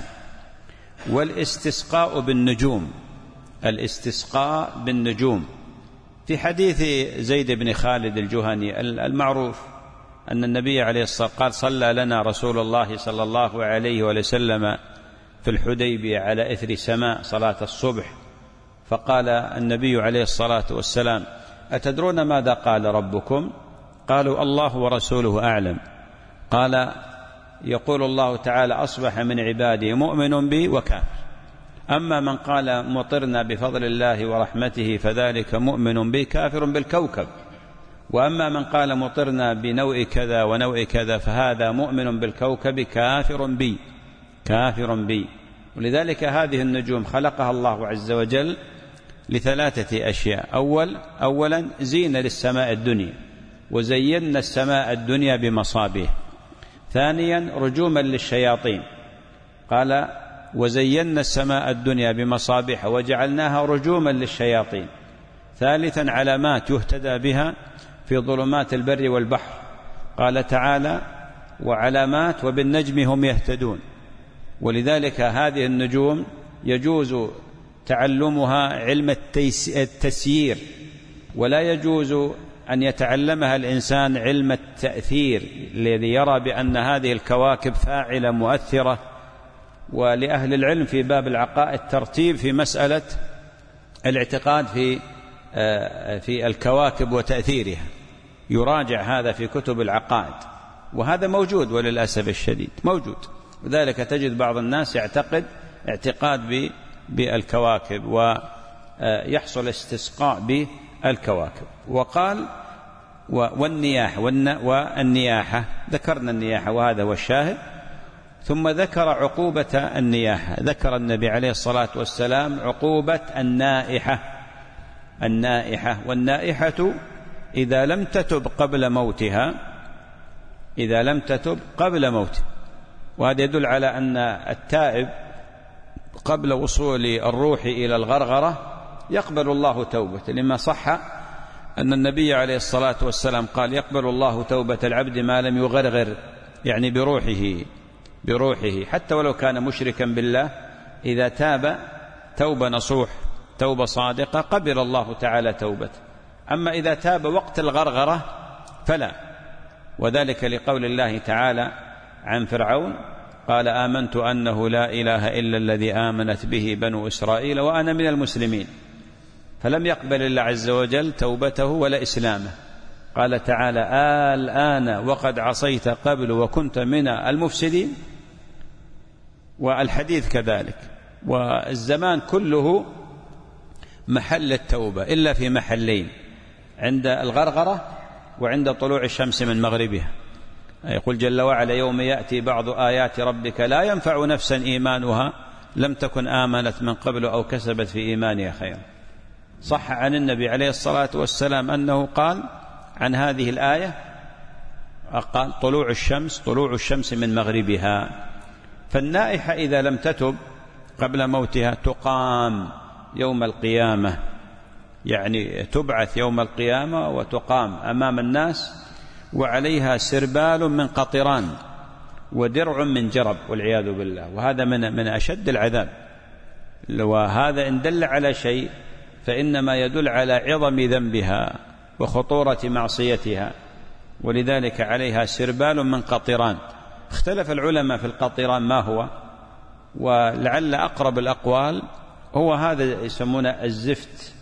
والاستسقاء بالنجوم، الاستسقاء بالنجوم. في حديث زيد بن خالد الجهني المعروف أن النبي عليه الصلاة والسلام قال: صلى لنا رسول الله صلى الله عليه وسلم في الحديبية على إثر سماء صلاة الصبح، فقال النبي عليه الصلاة والسلام: أتدرون ماذا قال ربكم؟ قالوا: الله ورسوله أعلم. قال: يقول الله تعالى: أصبح من عبادي مؤمن بي وكافر. أما من قال مطرنا بفضل الله ورحمته فذلك مؤمن بي كافر بالكوكب، وأما من قال مطرنا بنوع كذا ونوع كذا فهذا مؤمن بالكوكب كافر بي كافر بي. ولذلك هذه النجوم خلقها الله عز وجل لثلاثة أشياء: أول أولا زينة للسماء الدنيا، وزينا السماء الدنيا بمصابيح. ثانيا رجوما للشياطين، قال: وزينا السماء الدنيا بمصابيح وجعلناها رجوما للشياطين. ثالثا علامات يهتدى بها في ظلمات البر والبحر، قال تعالى: وعلامات وبالنجم هم يهتدون. ولذلك هذه النجوم يجوز تعلمها علم التسيير، ولا يجوز أن يتعلمها الإنسان علم التأثير الذي يرى بأن هذه الكواكب فاعلة مؤثرة. ولأهل العلم في باب العقائد ترتيب في مسألة الاعتقاد في في الكواكب وتأثيرها، يراجع هذا في كتب العقائد، وهذا موجود وللأسف الشديد موجود. وذلك تجد بعض الناس يعتقد اعتقاد بالكواكب ويحصل استسقاء بالكواكب. وقال: والنياحة والنياحة، ذكرنا النياحة وهذا هو الشاهد. ثم ذكر عقوبة النياحة، ذكر النبي عليه الصلاة والسلام عقوبة النائحة. النائحة والنائحة إذا لم تتب قبل موتها، إذا لم تتب قبل موتها، وهذا يدل على أن التائب قبل وصول الروح إلى الغرغرة يقبل الله توبته، لما صح أن النبي عليه الصلاة والسلام قال يقبل الله توبة العبد ما لم يغرغر، يعني بروحه بروحه حتى ولو كان مشركا بالله، إذا تاب توبة نصوح توبة صادقة قبل الله تعالى توبته. أما إذا تاب وقت الغرغرة فلا، وذلك لقول الله تعالى عن فرعون قال آمنت أنه لا إله إلا الذي آمنت به بنو إسرائيل وأنا من المسلمين، فلم يقبل الله عز وجل توبته ولا إسلامه. قال تعالى الآن وقد عصيت قبل وكنت من المفسدين. والحديث كذلك، والزمان كله محل التوبة إلا في محلين، عند الغرغرة وعند طلوع الشمس من مغربها. يقول جل وعلا يوم يأتي بعض آيات ربك لا ينفع نفسا إيمانها لم تكن آمنت من قبل أو كسبت في إيمانها خيرا. صح عن النبي عليه الصلاة والسلام أنه قال عن هذه الآية قال طلوع الشمس طلوع الشمس من مغربها. فالنائحة إذا لم تتب قبل موتها تقام يوم القيامة، يعني تبعث يوم القيامة وتقام أمام الناس وعليها سربال من قطران ودرع من جرب والعياذ بالله، وهذا من من أشد العذاب. وهذا إن دل على شيء فإنما يدل على عظم ذنبها وخطورة معصيتها، ولذلك عليها سربال من قطران. اختلف العلماء في القطران ما هو، ولعل أقرب الأقوال هو هذا يسمونه الزفت،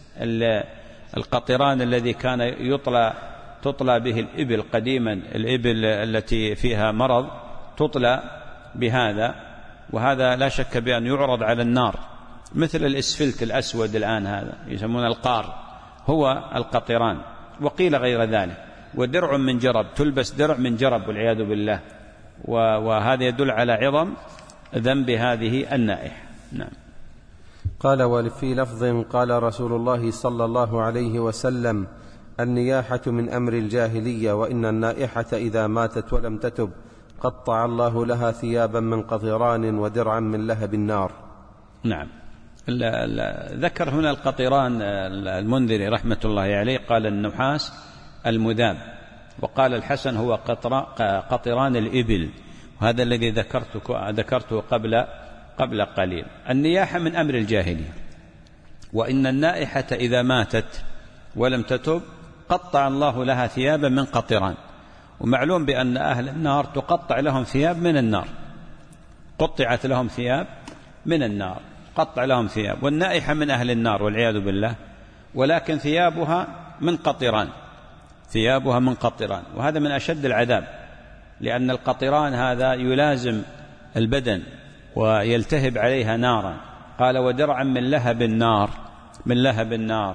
القطران الذي كان يطلى تطلى به الإبل قديما، الإبل التي فيها مرض تطلى بهذا، وهذا لا شك بأن يعرض على النار مثل الإسفلت الأسود الآن، هذا يسمونه القار، هو القطران. وقيل غير ذلك. ودرع من جرب، تلبس درع من جرب والعياذ بالله، وهذا يدل على عظم ذنب هذه النائحة. نعم. قال وفي لفظ قال رسول الله صلى الله عليه وسلم النياحة من أمر الجاهلية، وإن النائحة إذا ماتت ولم تتب قطع الله لها ثيابا من قطران ودرعا من لهب النار. نعم. لا لا ذكر هنا القطران المنذري رحمة الله عليه قال النحاس المذاب، وقال الحسن هو قطران الإبل، وهذا الذي ذكرته ذكرته قبل قبل قليل. النياحة من أمر الجاهلية، وإن النائحة إذا ماتت ولم تتب قطع الله لها ثيابا من قطران. ومعلوم بأن أهل النار تقطع لهم ثياب من النار، قطعت لهم ثياب من النار، قطع لهم ثياب. والنائحة من أهل النار والعياذ بالله، ولكن ثيابها من قطران، ثيابها من قطران، وهذا من أشد العذاب، لأن القطران هذا يلازم البدن ويلتهب عليها نارا. قال ودرعا من لهب النار، من لهب النار،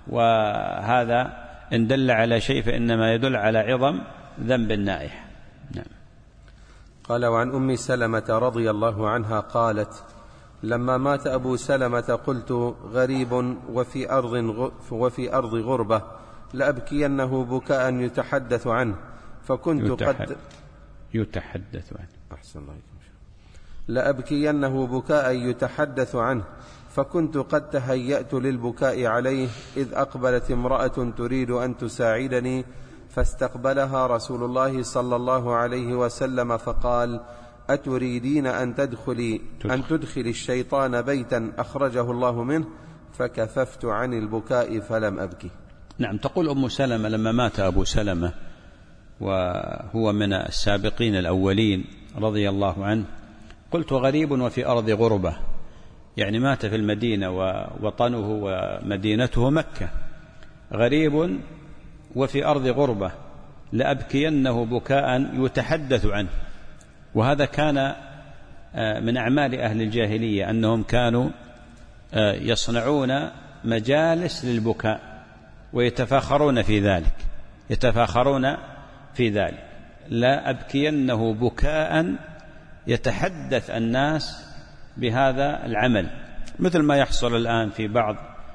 وهذا إن دل على شيء فإنما يدل على عظم ذنب النائحة. نعم. قال وعن أم سلمة رضي الله عنها قالت لما مات أبو سلمة قلت غريب وفي أرض, وفي أرض غربة لأبكينه بكاء يتحدث عنه فكنت يتحد قد يتحدث عنه أحسن الله عليكم. لأبكينه بكاء يتحدث عنه فكنت قد تهيأت للبكاء عليه إذ أقبلت امرأة تريد أن تساعدني فاستقبلها رسول الله صلى الله عليه وسلم فقال أتريدين أن تدخلي أن تدخلي الشيطان بيتا أخرجه الله منه؟ فكففت عن البكاء فلم أبكي. نعم. تقول أم سلمة لما مات أبو سلمة وهو من السابقين الأولين رضي الله عنه قلت غريب وفي أرض غربة، يعني مات في المدينة ووطنه ومدينته مكة، غريب وفي أرض غربة لأبكينه بكاء يتحدث عنه. وهذا كان من أعمال أهل الجاهلية أنهم كانوا يصنعون مجالس للبكاء ويتفاخرون في ذلك، يتفاخرون في ذلك. لا أبكينه بكاء يتحدث الناس بهذا العمل، مثل ما يحصل الآن في بعض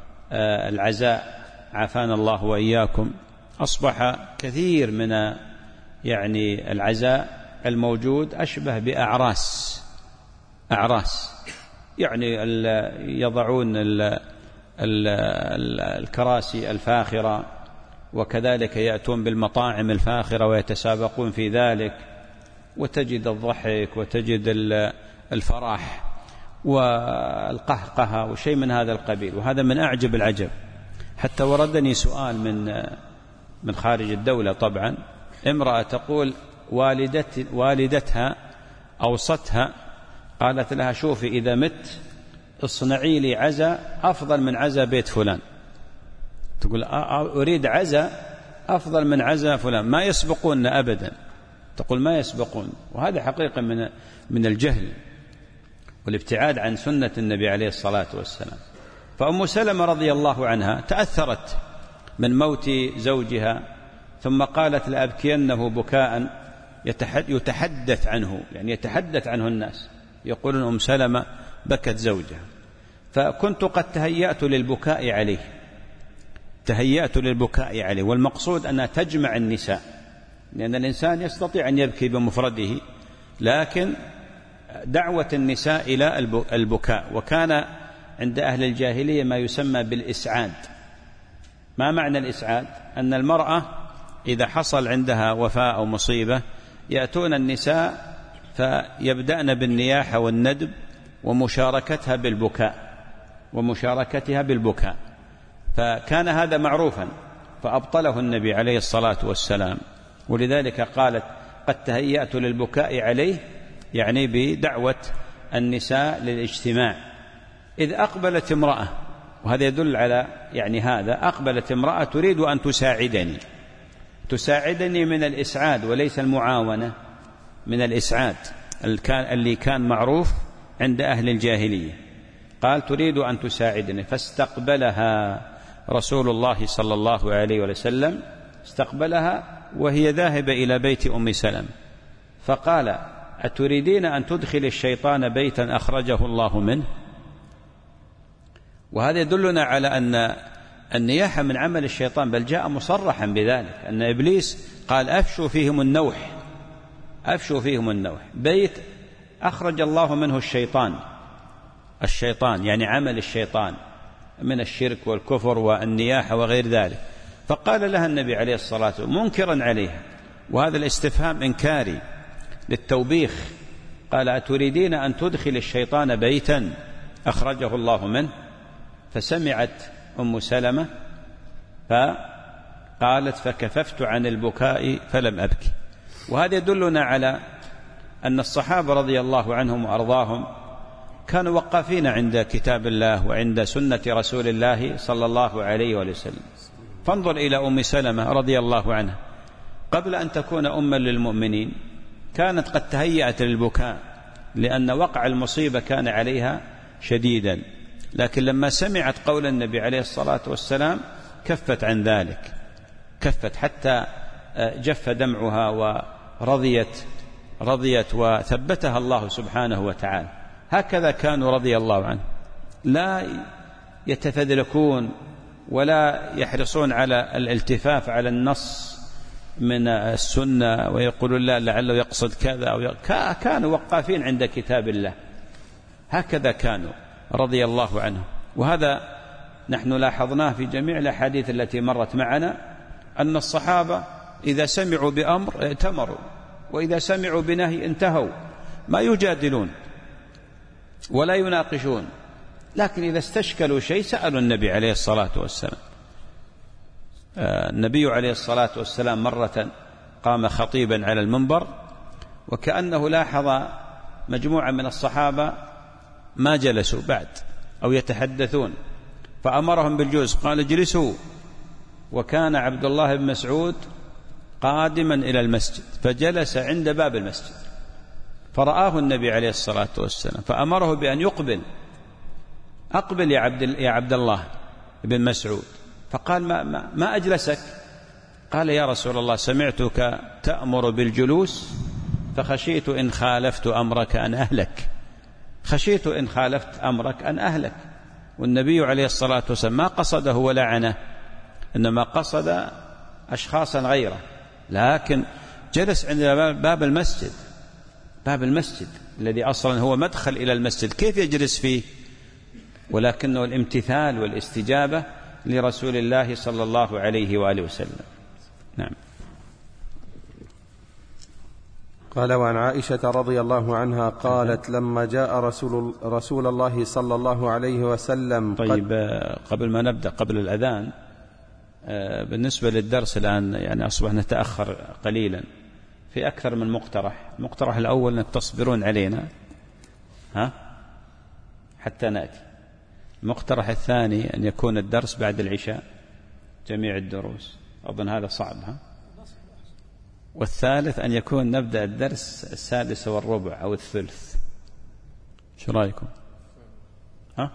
العزاء عافانا الله وإياكم. أصبح كثير من يعني العزاء الموجود أشبه بأعراس، أعراس يعني يضعون ال ال الكراسي الفاخرة، وكذلك يأتون بالمطاعم الفاخرة ويتسابقون في ذلك، وتجد الضحك وتجد الفرح والقهقهة وشيء من هذا القبيل. وهذا من أعجب العجب. حتى وردني سؤال من من خارج الدولة طبعا، امرأة تقول والدت والدتها أوصتها، قالت لها شوفي إذا مت اصنعي لي عزاء أفضل من عزاء بيت فلان. تقول أريد عزاء أفضل من عزاء فلان، ما يسبقون أبدا. تقول ما يسبقون. وهذا حقيقة من من الجهل والابتعاد عن سنة النبي عليه الصلاة والسلام. فأم سلمة رضي الله عنها تأثرت من موت زوجها، ثم قالت لأبكينه بكاء يتحدث عنه، يعني يتحدث عنه الناس، يقولون أم سلمة بكت زوجها. فكنت قد تهيأت للبكاء عليه، تهيأت للبكاء عليه. والمقصود أنها تجمع النساء، لأن الإنسان يستطيع أن يبكي بمفرده، لكن دعوة النساء إلى البكاء. وكان عند أهل الجاهلية ما يسمى بالإسعاد. ما معنى الإسعاد؟ أن المرأة إذا حصل عندها وفاة أو مصيبة يأتون النساء فيبدأن بالنياحة والندب ومشاركتها بالبكاء ومشاركتها بالبكاء فكان هذا معروفا، فأبطله النبي عليه الصلاة والسلام. ولذلك قالت قد تهيأت للبكاء عليه، يعني بدعوة النساء للاجتماع. إذ أقبلت امرأة، وهذا يدل على يعني هذا، أقبلت امرأة تريد أن تساعدني تساعدني من الإسعاد وليس المعاونة، من الإسعاد اللي كان معروف عند أهل الجاهلية. قال تريد أن تساعدني، فاستقبلها رسول الله صلى الله عليه وسلم، استقبلها وهي ذاهبة إلى بيت أم سلمة، فقال أتريدين أن تدخل الشيطان بيتا أخرجه الله منه؟ وهذا يدلنا على أن النياحة من عمل الشيطان، بل جاء مصرحا بذلك أن إبليس قال أفشوا فيهم النوح، أفشوا فيهم النوح، بيت أخرج الله منه الشيطان، الشيطان يعني عمل الشيطان من الشرك والكفر والنياحة وغير ذلك. فقال لها النبي عليه الصلاة والسلام منكرا عليها، وهذا الاستفهام إنكاري للتوبيخ، قال أتريدين أن تدخل الشيطان بيتا أخرجه الله منه؟ فسمعت أم سلمة فقالت فكففت عن البكاء فلم أبكي. وهذا يدلنا على أن الصحابة رضي الله عنهم وأرضاهم كانوا وقافين عند كتاب الله وعند سنة رسول الله صلى الله عليه وسلم. فانظر إلى أم سلمة رضي الله عنها، قبل أن تكون أما للمؤمنين كانت قد تهيأت للبكاء، لأن وقع المصيبة كان عليها شديدا، لكن لما سمعت قول النبي عليه الصلاة والسلام كفت عن ذلك، كفت حتى جف دمعها ورضيت رضيت وثبتها الله سبحانه وتعالى. هكذا كانوا رضي الله عنه، لا يتفذلكون ولا يحرصون على الالتفاف على النص من السنة ويقولون لا لعله يقصد كذا أو يق... كانوا وقافين عند كتاب الله، هكذا كانوا رضي الله عنه. وهذا نحن لاحظناه في جميع الأحاديث التي مرت معنا، أن الصحابة إذا سمعوا بأمر ائتمروا، وإذا سمعوا بنهي انتهوا، ما يجادلون ولا يناقشون، لكن إذا استشكلوا شيء سألوا النبي عليه الصلاة والسلام. النبي عليه الصلاة والسلام مرة قام خطيبا على المنبر، وكأنه لاحظ مجموعة من الصحابة ما جلسوا بعد أو يتحدثون، فأمرهم بالجلوس، قال اجلسوا. وكان عبد الله بن مسعود قادما إلى المسجد فجلس عند باب المسجد، فرآه النبي عليه الصلاة والسلام فأمره بأن يقبل، أقبل يا عبد, يا عبد الله بن مسعود. فقال ما, ما, ما أجلسك؟ قال يا رسول الله سمعتك تأمر بالجلوس فخشيت إن خالفت أمرك أن أهلك، خشيت إن خالفت أمرك أن أهلك. والنبي عليه الصلاة والسلام ما قصده ولعنه، إنما قصد أشخاصا غيره، لكن جلس عند باب المسجد باب المسجد الذي أصلا هو مدخل إلى المسجد كيف يجلس فيه؟ ولكنه الامتثال والاستجابة لرسول الله صلى الله عليه وآله وسلم. نعم. قال: وعن عائشة رضي الله عنها قالت: لما جاء رسول, رسول الله صلى الله عليه وسلم. طيب قبل ما نبدأ، قبل الأذان، بالنسبة للدرس الآن يعني أصبح نتأخر قليلا في أكثر من مقترح. المقترح الأول أن تصبرون علينا ها حتى نأتي. المقترح الثاني أن يكون الدرس بعد العشاء جميع الدروس، أظن هذا صعب ها. والثالث أن يكون نبدأ الدرس السادس والربع أو الثلث. شو رأيكم؟ ها؟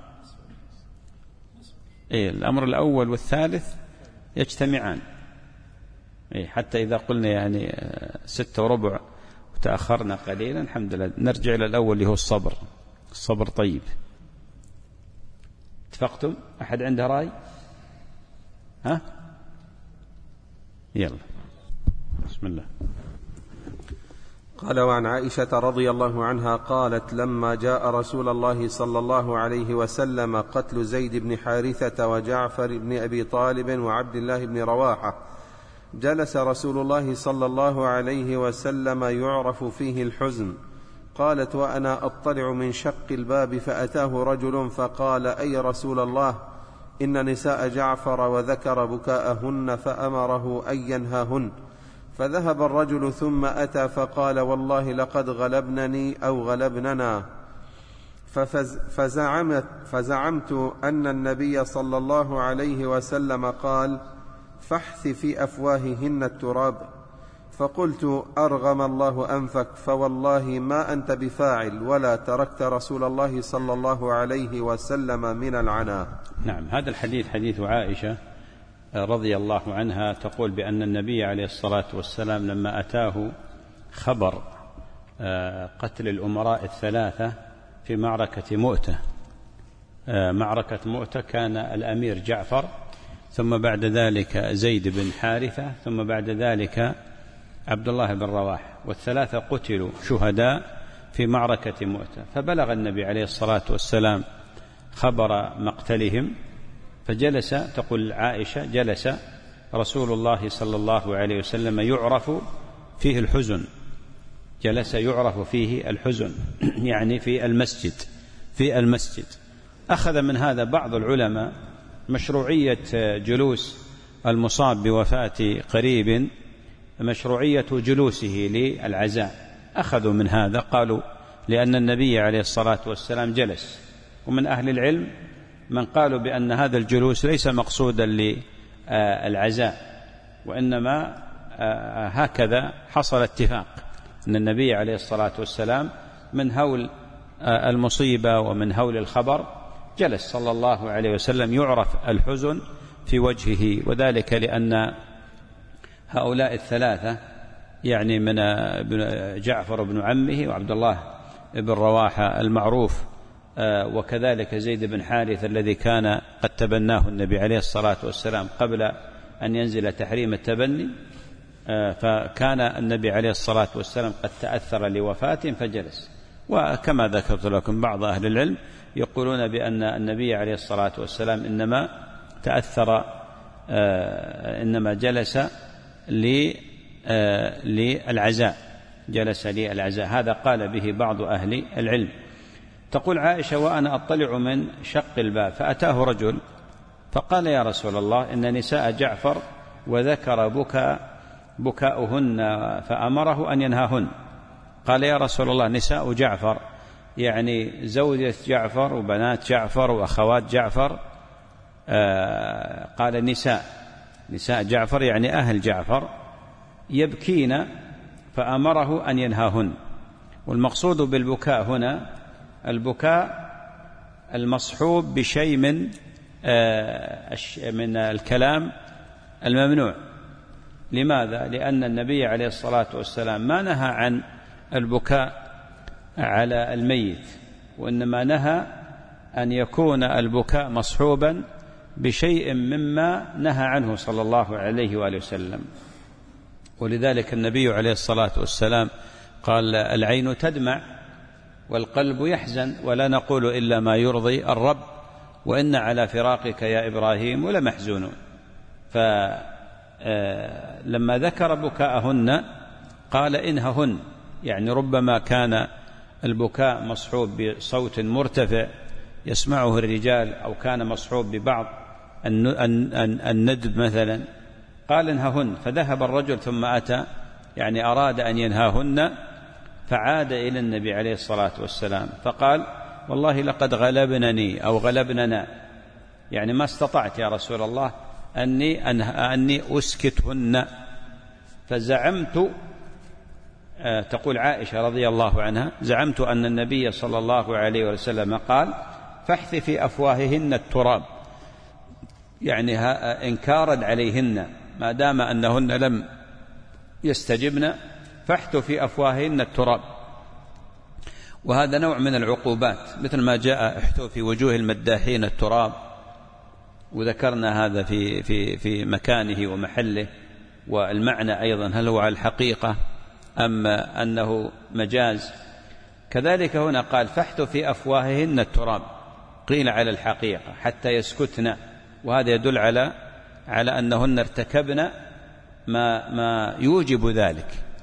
إيه، الأمر الأول والثالث يجتمعان. إيه، حتى إذا قلنا يعني ستة وربع وتأخرنا قليلا الحمد لله نرجع إلى الأول اللي هو الصبر. الصبر طيب. اتفقتم؟ أحد عنده رأي؟ ها؟ يلا بسم الله. قال: وعن عائشة رضي الله عنها قالت: لما جاء رسول الله صلى الله عليه وسلم قتل زيد بن حارثة وجعفر بن أبي طالب وعبد الله بن رواحة، جلس رسول الله صلى الله عليه وسلم يعرف فيه الحزن. قالت: وأنا أطلع من شق الباب فأتاه رجل فقال: أي رسول الله، إن نساء جعفر، وذكر بكاءهن فأمره أن ينهاهن. فذهب الرجل ثم أتى فقال: والله لقد غلبنني أو غلبننا. ففز فزعمت, فزعمت أن النبي صلى الله عليه وسلم قال: فاحث في أفواههن التراب. فقلت: أرغم الله أنفك، فوالله ما أنت بفاعل، ولا تركت رسول الله صلى الله عليه وسلم من العناء. نعم، هذا الحديث حديث عائشة رضي الله عنها تقول بأن النبي عليه الصلاة والسلام لما أتاه خبر قتل الأمراء الثلاثة في معركة مؤتة. معركة مؤتة كان الأمير جعفر، ثم بعد ذلك زيد بن حارثة، ثم بعد ذلك عبد الله بن رواحة، والثلاثة قتلوا شهداء في معركة مؤتة. فبلغ النبي عليه الصلاة والسلام خبر مقتلهم، فجلس، تقول عائشة، جلس رسول الله صلى الله عليه وسلم يعرف فيه الحزن. جلس يعرف فيه الحزن يعني في المسجد في المسجد أخذ من هذا بعض العلماء مشروعية جلوس المصاب بوفاة قريب، مشروعية جلوسه للعزاء. أخذوا من هذا، قالوا لأن النبي عليه الصلاة والسلام جلس. ومن أهل العلم من قالوا بأن هذا الجلوس ليس مقصودا للعزاء، وإنما هكذا حصل اتفاق أن النبي عليه الصلاة والسلام من هول المصيبة ومن هول الخبر جلس صلى الله عليه وسلم يعرف الحزن في وجهه. وذلك لأن هؤلاء الثلاثة يعني من جعفر بن عمه وعبد الله بن رواحة المعروف، وكذلك زيد بن حارث الذي كان قد تبناه النبي عليه الصلاة والسلام قبل أن ينزل تحريم التبني، فكان النبي عليه الصلاة والسلام قد تأثر لوفاته فجلس. وكما ذكرت لكم بعض أهل العلم يقولون بأن النبي عليه الصلاة والسلام إنما تأثر إنما جلس للعزاء جلس للعزاء هذا قال به بعض أهل العلم. تقول عائشة: وأنا أطلع من شق الباب فأتاه رجل فقال: يا رسول الله، إن نساء جعفر، وذكر بكاء بكاؤهن فأمره أن ينهاهن. قال: يا رسول الله، نساء جعفر يعني زوجة جعفر وبنات جعفر وأخوات جعفر؟ آه قال: نساء نساء جعفر يعني أهل جعفر يبكين فأمره أن ينهاهن. والمقصود بالبكاء هنا البكاء المصحوب بشيء من آه من الكلام الممنوع. لماذا؟ لأن النبي عليه الصلاة والسلام ما نهى عن البكاء على الميت، وإنما نهى أن يكون البكاء مصحوبا بشيء مما نهى عنه صلى الله عليه وآله وسلم. ولذلك النبي عليه الصلاة والسلام قال العين تدمع والقلب يحزن ولا نقول إلا ما يرضي الرب وإن على فراقك يا إبراهيم لمحزونون. فلما ذكر بكاءهن قال إنههن، يعني ربما كان البكاء مصحوب بصوت مرتفع يسمعه الرجال، أو كان مصحوب ببعض الندب مثلا. قال إنههن، فذهب الرجل ثم أتى، يعني أراد أن ينهاهن، فعاد إلى النبي عليه الصلاة والسلام فقال والله لقد غلبنني أو غلبننا، يعني ما استطعت يا رسول الله أني, أني أسكتهن. فزعمت، تقول عائشة رضي الله عنها، زعمت أن النبي صلى الله عليه وسلم قال فاحث في أفواههن التراب، يعني إنكارا عليهن ما دام أنهن لم يستجبن، فاحث في أفواههن التراب. وهذا نوع من العقوبات، مثل ما جاء احثوا في وجوه المداحين التراب، وذكرنا هذا في, في, في مكانه ومحله، والمعنى أيضا هل هو على الحقيقة أم أنه مجاز. كذلك هنا قال فاحثوا في أفواههن التراب، قيل على الحقيقة حتى يسكتن، وهذا يدل على على أنهن ارتكبن ما, ما يوجب ذلك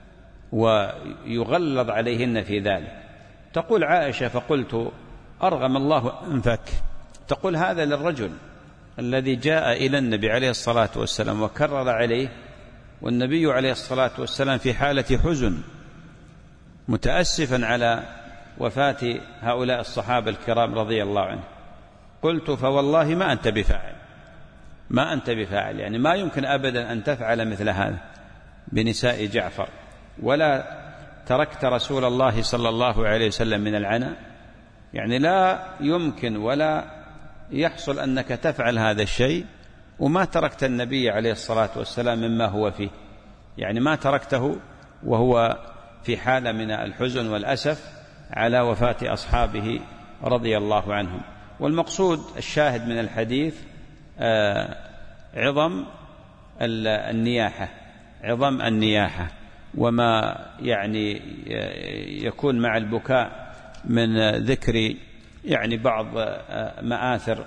ويغلظ عليهن في ذلك. تقول عائشة فقلت أرغم الله أنفك، تقول هذا للرجل الذي جاء إلى النبي عليه الصلاة والسلام وكرر عليه، والنبي عليه الصلاة والسلام في حالة حزن متأسفا على وفاة هؤلاء الصحابة الكرام رضي الله عنه. قلت فوالله ما أنت بفاعل، ما أنت بفاعل، يعني ما يمكن أبدا أن تفعل مثل هذا بنساء جعفر، ولا تركت رسول الله صلى الله عليه وسلم من العنى، يعني لا يمكن ولا يحصل أنك تفعل هذا الشيء وما تركت النبي عليه الصلاة والسلام مما هو فيه، يعني ما تركته وهو في حالة من الحزن والأسف على وفاة أصحابه رضي الله عنهم. والمقصود الشاهد من الحديث آه عظم النياحة، عظم النياحة، وما يعني يكون مع البكاء من ذكر يعني بعض مآثر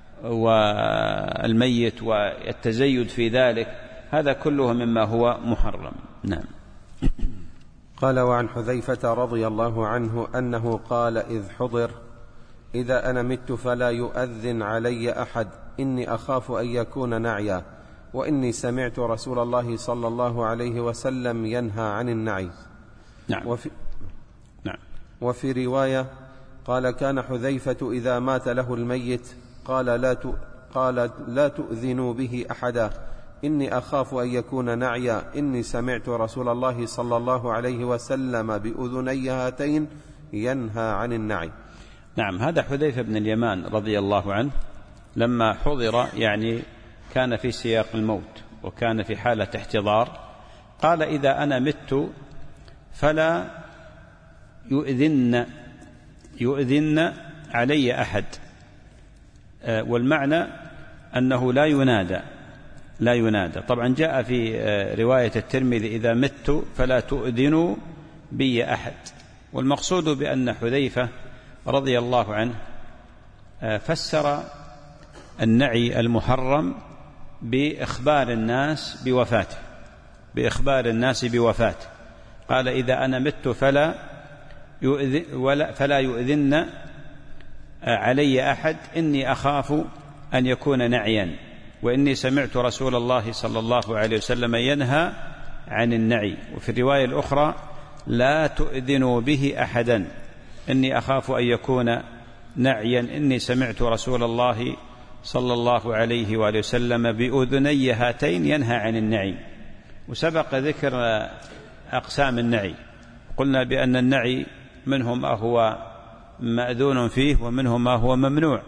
والميت والتزيد في ذلك، هذا كله مما هو محرم. نعم. قال وعن حذيفة رضي الله عنه أنه قال إذ حضر إذا أنا مت فلا يؤذن علي أحد إني أخاف أن يكون نعيا، وإني سمعت رسول الله صلى الله عليه وسلم ينهى عن النعي. نعم. وفي, نعم. وفي رواية قال كان حذيفة إذا مات له الميت قال لا, قال لا تؤذنوا به أحدا إني أخاف أن يكون نعيا، إني سمعت رسول الله صلى الله عليه وسلم بأذني هاتين ينهى عن النعي. نعم. هذا حذيفة بن اليمان رضي الله عنه لما حضر، يعني كان في سياق الموت وكان في حالة احتضار، قال إذا أنا مت فلا يؤذن يؤذن علي أحد، والمعنى أنه لا ينادى لا ينادى. طبعا جاء في رواية الترمذي إذا مت فلا تؤذنوا بي أحد، والمقصود بأن حذيفة رضي الله عنه فسر النعي المحرم بإخبار الناس بوفاته بإخبار الناس بوفاته قال إذا أنا مت فلا يؤذن ولا فلا يؤذن علي أحد إني أخاف أن يكون نعيا، وإني سمعت رسول الله صلى الله عليه وسلم ينهى عن النعي. وفي الرواية الأخرى لا تؤذنوا به أحدا إني أخاف أن يكون نعيا، إني سمعت رسول الله صلى الله عليه وآله وسلم بأذني هاتين ينهى عن النعي. وسبق ذكر أقسام النعي، قلنا بأن النعي منه ما هو مأذون فيه ومنه ما هو ممنوع.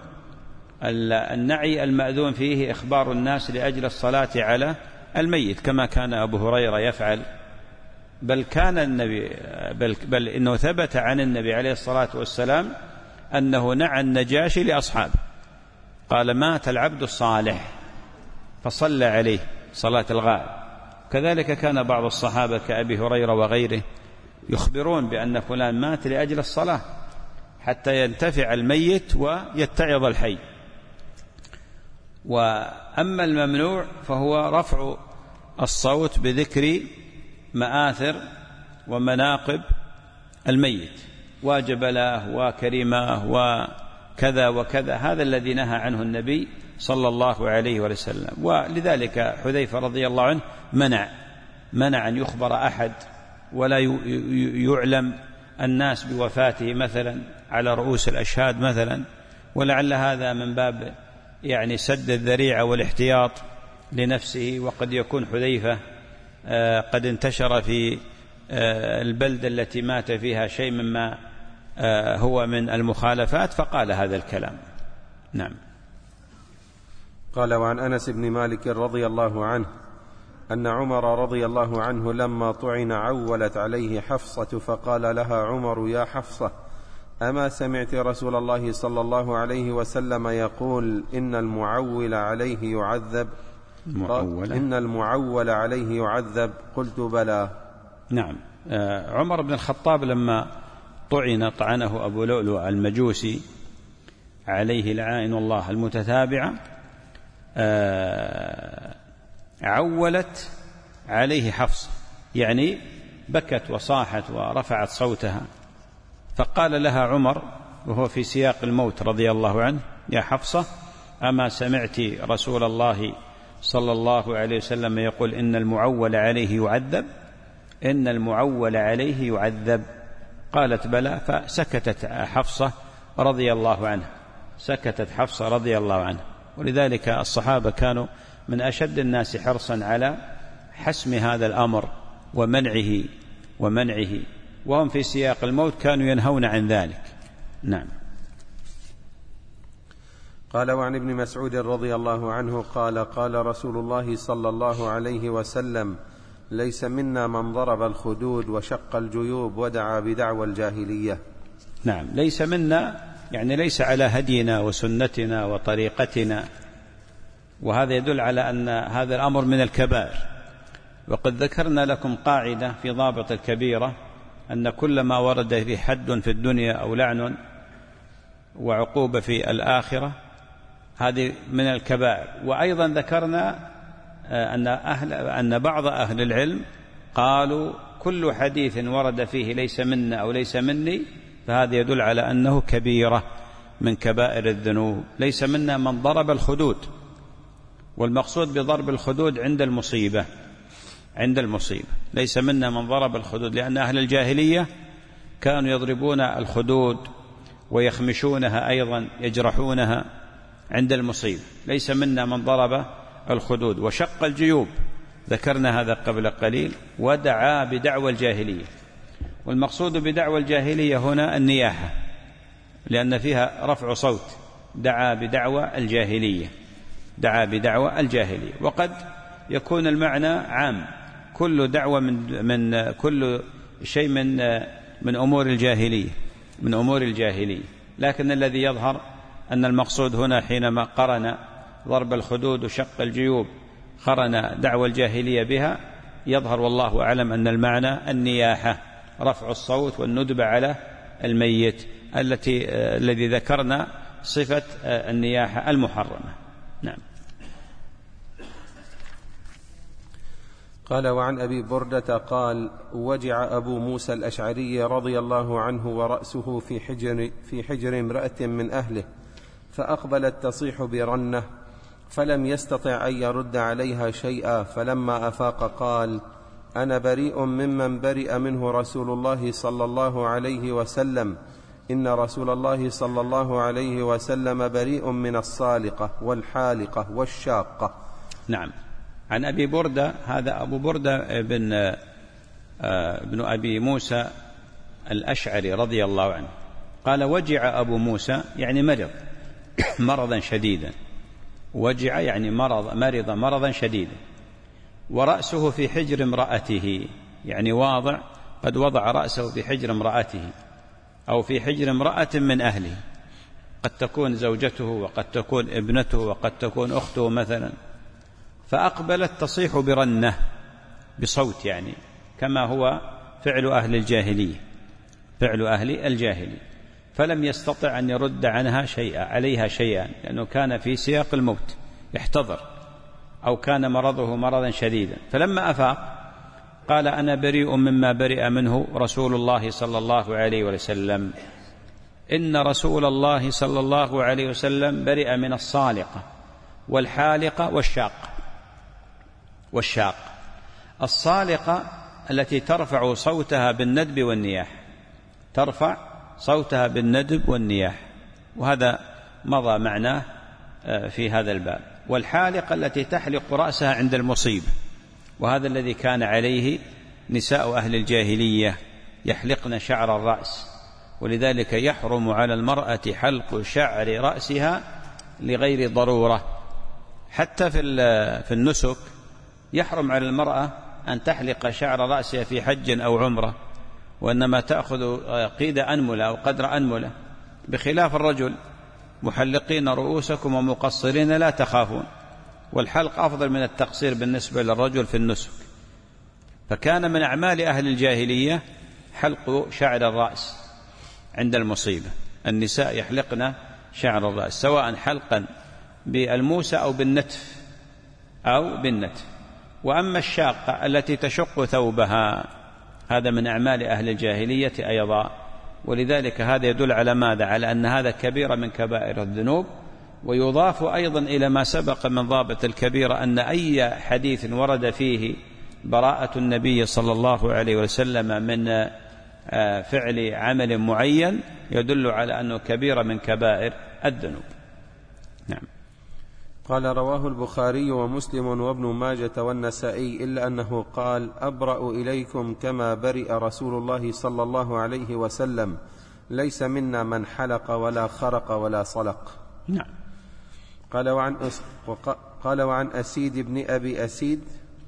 النعي المأذون فيه إخبار الناس لأجل الصلاة على الميت كما كان أبو هريرة يفعل، بل كان النبي بل, بل إنه ثبت عن النبي عليه الصلاة والسلام أنه نعى النجاشي لأصحابه، قال مات العبد الصالح فصلى عليه صلاة الغائب. كذلك كان بعض الصحابة كأبي هريرة وغيره يخبرون بأن فلان مات لأجل الصلاة حتى ينتفع الميت ويتعظ الحي. وأما الممنوع فهو رفع الصوت بذكر مآثر ومناقب الميت، واجبله وكريماه وكذا وكذا، هذا الذي نهى عنه النبي صلى الله عليه وسلم. ولذلك حذيفة رضي الله عنه منع منع أن يخبر أحد ولا يعلم الناس بوفاته مثلا على رؤوس الأشهاد مثلا، ولعل هذا من باب يعني سد الذريعة والاحتياط لنفسه. وقد يكون حذيفة قد انتشر في البلدة التي مات فيها شيء مما هو من المخالفات فقال هذا الكلام. نعم. قال: وعن أنس بن مالك رضي الله عنه أن عمر رضي الله عنه لما طعن عولت عليه حفصة فقال لها عمر: يا حفصة، أما سمعت رسول الله صلى الله عليه وسلم يقول إن المعول عليه يعذب؟ المعول. إن المعول عليه يعذب. قلت: بلى. نعم. عمر بن الخطاب لما طعن طعنه أبو لؤلؤ المجوسي عليه لعائن الله المتتابعة عولت عليه حفصة، يعني بكت وصاحت ورفعت صوتها، فقال لها عمر وهو في سياق الموت رضي الله عنه: يا حفصة، أما سمعت رسول الله صلى الله عليه وسلم يقول إن المعول عليه يعذب؟ إن المعول عليه يعذب. قالت: بلى. فسكتت حفصة رضي الله عنها، سكتت حفصة رضي الله عنها. ولذلك الصحابة كانوا من أشد الناس حرصا على حسم هذا الأمر ومنعه ومنعه وهم في سياق الموت كانوا ينهون عن ذلك. نعم. قال: وعن ابن مسعود رضي الله عنه قال: قال رسول الله صلى الله عليه وسلم: ليس منا من ضرب الخدود وشق الجيوب ودعا بدعوى الجاهلية. نعم، ليس منا يعني ليس على هدينا وسنتنا وطريقتنا، وهذا يدل على أن هذا الأمر من الكبائر. وقد ذكرنا لكم قاعدة في ضابط الكبيرة أن كل ما ورد في حد في الدنيا أو لعن وعقوبة في الآخرة هذه من الكبائر. وأيضا ذكرنا أن, أهل أن بعض أهل العلم قالوا كل حديث ورد فيه ليس منا أو ليس مني فهذا يدل على أنه كبيرة من كبائر الذنوب. ليس منا من ضرب الخدود، والمقصود بضرب الخدود عند المصيبة، عند المصيبة. ليس منا من ضرب الخدود، لأن أهل الجاهلية كانوا يضربون الخدود ويخمشونها أيضا، يجرحونها عند المصيبة. ليس منا من ضرب الخدود وشق الجيوب، ذكرنا هذا قبل قليل. ودعا بدعوى الجاهلية، والمقصود بدعوى الجاهلية هنا النياحة، لأن فيها رفع صوت. دعا بدعوى الجاهلية، دعا بدعوى الجاهلية. وقد يكون المعنى عام، كل دعوة من من كل شيء من من أمور الجاهلية، من أمور الجاهلية. لكن الذي يظهر أن المقصود هنا حينما قرن ضرب الخدود وشق الجيوب قرن دعوى الجاهلية بها، يظهر والله أعلم أن المعنى النياحة، رفع الصوت والندبة على الميت، التي الذي ذكرنا صفة النياحة المحرمة. نعم. قال: وعن أبي بردة قال: وجع أبو موسى الأشعري رضي الله عنه ورأسه في حجر, في حجر امرأة من أهله، فأقبلت تصيح برنة، فلم يستطع أن يرد عليها شيئا، فلما أفاق قال: أنا بريء ممن برئ منه رسول الله صلى الله عليه وسلم، إن رسول الله صلى الله عليه وسلم بريء من الصالقة والحالقة والشاقة. نعم. عن أبي بردة، هذا أبو بردة بن, ابن أبي موسى الأشعري رضي الله عنه قال: وجع أبو موسى يعني مرض مرضا شديدا، وجع يعني مرض مرض مرضا شديدا، ورأسه في حجر امرأته، يعني واضع قد وضع رأسه في حجر امرأته أو في حجر امرأة من أهله، قد تكون زوجته وقد تكون ابنته وقد تكون أخته مثلا. فأقبلت تصيح برنة، بصوت يعني كما هو فعل أهل الجاهلية، فعل أهل الجاهلية، فلم يستطع أن يرد عنها شيئا عليها شيئا، لأنه كان في سياق الموت يحتضر، أو كان مرضه مرضا شديدا. فلما أفاق قال أنا بريء مما برئ منه رسول الله صلى الله عليه وسلم، إن رسول الله صلى الله عليه وسلم برئ من الصالقة والحالقة والشاقة. والشاق الصالقة التي ترفع صوتها بالندب والنياح، ترفع صوتها بالندب والنياح، وهذا مضى معناه في هذا الباب. والحالقة التي تحلق رأسها عند المصيبة، وهذا الذي كان عليه نساء أهل الجاهلية، يحلقن شعر الرأس، ولذلك يحرم على المرأة حلق شعر رأسها لغير ضرورة. حتى في النسك يحرم على المرأة أن تحلق شعر رأسها في حج أو عمرة، وإنما تأخذ قيد أنملة أو قدر أنملة، بخلاف الرجل محلقين رؤوسكم ومقصرين لا تخافون، والحلق أفضل من التقصير بالنسبة للرجل في النسك. فكان من أعمال أهل الجاهلية حلق شعر الرأس عند المصيبة، النساء يحلقن شعر الرأس سواء حلقا بالموسى أو بالنتف أو بالنتف. وأما الشاقة التي تشق ثوبها هذا من أعمال أهل الجاهلية أيضا، ولذلك هذا يدل على ماذا؟ على أن هذا كبيرة من كبائر الذنوب. ويضاف أيضا إلى ما سبق من ضابط الكبيرة أن أي حديث ورد فيه براءة النبي صلى الله عليه وسلم من فعل عمل معين يدل على أنه كبيرة من كبائر الذنوب. نعم. قال رواه البخاري ومسلم وابن ماجة والنسائي، إلا أنه قال أبرأ إليكم كما برئ رسول الله صلى الله عليه وسلم، ليس منا من حلق ولا خرق ولا صلق. نعم. قال وعن, قال وعن أسيد بن أبي أسيد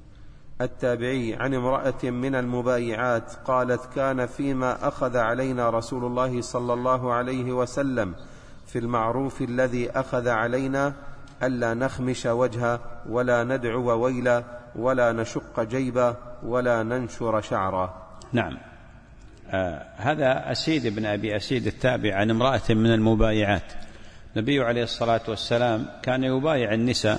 التابعي عن امرأة من المبايعات قالت كان فيما أخذ علينا رسول الله صلى الله عليه وسلم في المعروف الذي أخذ علينا ألا نخمش وجها ولا ندعو ويلا ولا نشق جيبا ولا ننشر شعرا. نعم. آه هذا أسيد بن أبي أسيد التابع عن امرأة من المبايعات. النبي عليه الصلاة والسلام كان يبايع النساء،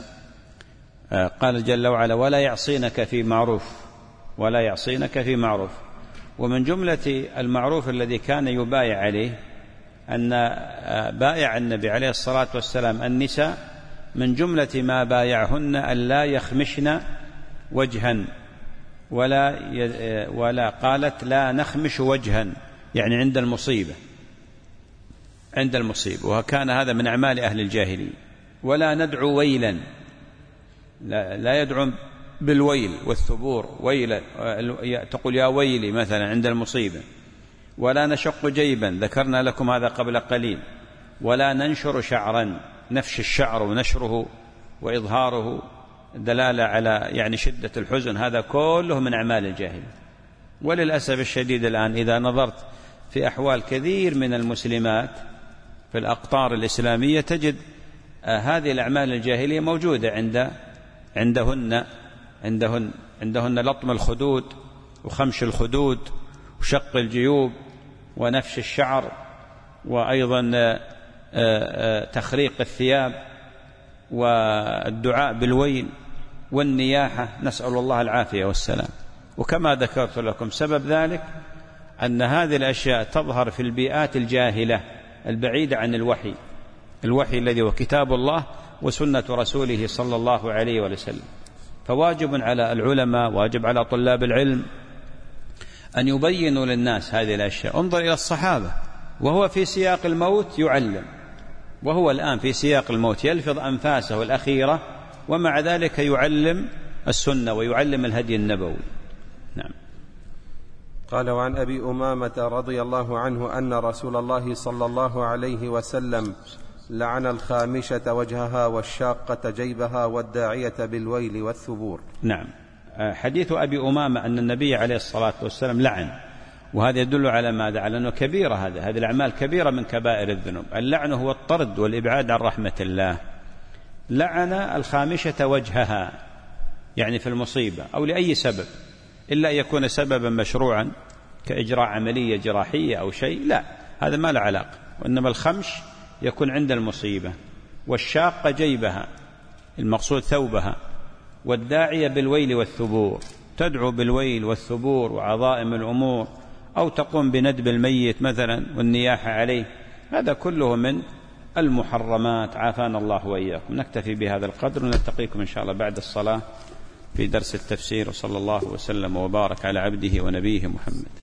آه قال جل وعلا ولا يعصينك في معروف، ولا يعصينك في معروف. ومن جملة المعروف الذي كان يبايع عليه أن آه بائع النبي عليه الصلاة والسلام النساء من جملة ما بايعهن أن لا يخمشن وجها ولا ولا قالت لا نخمش وجها، يعني عند المصيبة، عند المصيبة، وكان هذا من أعمال أهل الجاهلية. ولا ندعو ويلا، لا, لا يدعو بالويل والثبور ويلا، تقول يا ويلي مثلا عند المصيبة. ولا نشق جيبا، ذكرنا لكم هذا قبل قليل. ولا ننشر شعرا، نفش الشعر ونشره وإظهاره دلالة على يعني شدة الحزن، هذا كله من أعمال الجاهلية. وللأسف الشديد الآن إذا نظرت في أحوال كثير من المسلمات في الأقطار الإسلامية تجد هذه الأعمال الجاهلية موجودة عند عندهن عندهن عندهن لطم الخدود وخمش الخدود وشق الجيوب ونفش الشعر، وأيضا تخريق الثياب والدعاء بالويل والنياحة، نسأل الله العافية والسلام. وكما ذكرت لكم سبب ذلك أن هذه الأشياء تظهر في البيئات الجاهلة البعيدة عن الوحي، الوحي الذي هو كتاب الله وسنة رسوله صلى الله عليه وسلم. فواجب على العلماء، واجب على طلاب العلم أن يبينوا للناس هذه الأشياء. انظر إلى الصحابة وهو في سياق الموت يعلم، وهو الآن في سياق الموت يلفظ أنفاسه الأخيرة، ومع ذلك يعلم السنة ويعلم الهدي النبوي. نعم. قال وعن أبي أمامة رضي الله عنه أن رسول الله صلى الله عليه وسلم لعن الخامشة وجهها والشاقة جيبها والداعية بالويل والثبور. نعم. حديث أبي أمامة أن النبي عليه الصلاة والسلام لعن، وهذا يدل على ماذا؟ على أنه كبيرة، هذا هذه الأعمال كبيرة من كبائر الذنوب. اللعن هو الطرد والإبعاد عن رحمة الله. لعن الخامشة وجهها، يعني في المصيبة أو لأي سبب، إلا أن يكون سببا مشروعا كإجراء عملية جراحية أو شيء، لا، هذا ما له علاقة. وإنما الخمش يكون عند المصيبة، والشاقة جيبها، المقصود ثوبها، والداعية بالويل والثبور، تدعو بالويل والثبور وعظائم الأمور، أو تقوم بندب الميت مثلا والنياحة عليه، هذا كله من المحرمات، عافانا الله وإياكم. نكتفي بهذا القدر ونلتقيكم إن شاء الله بعد الصلاة في درس التفسير، وصلى الله وسلم وبارك على عبده ونبيه محمد.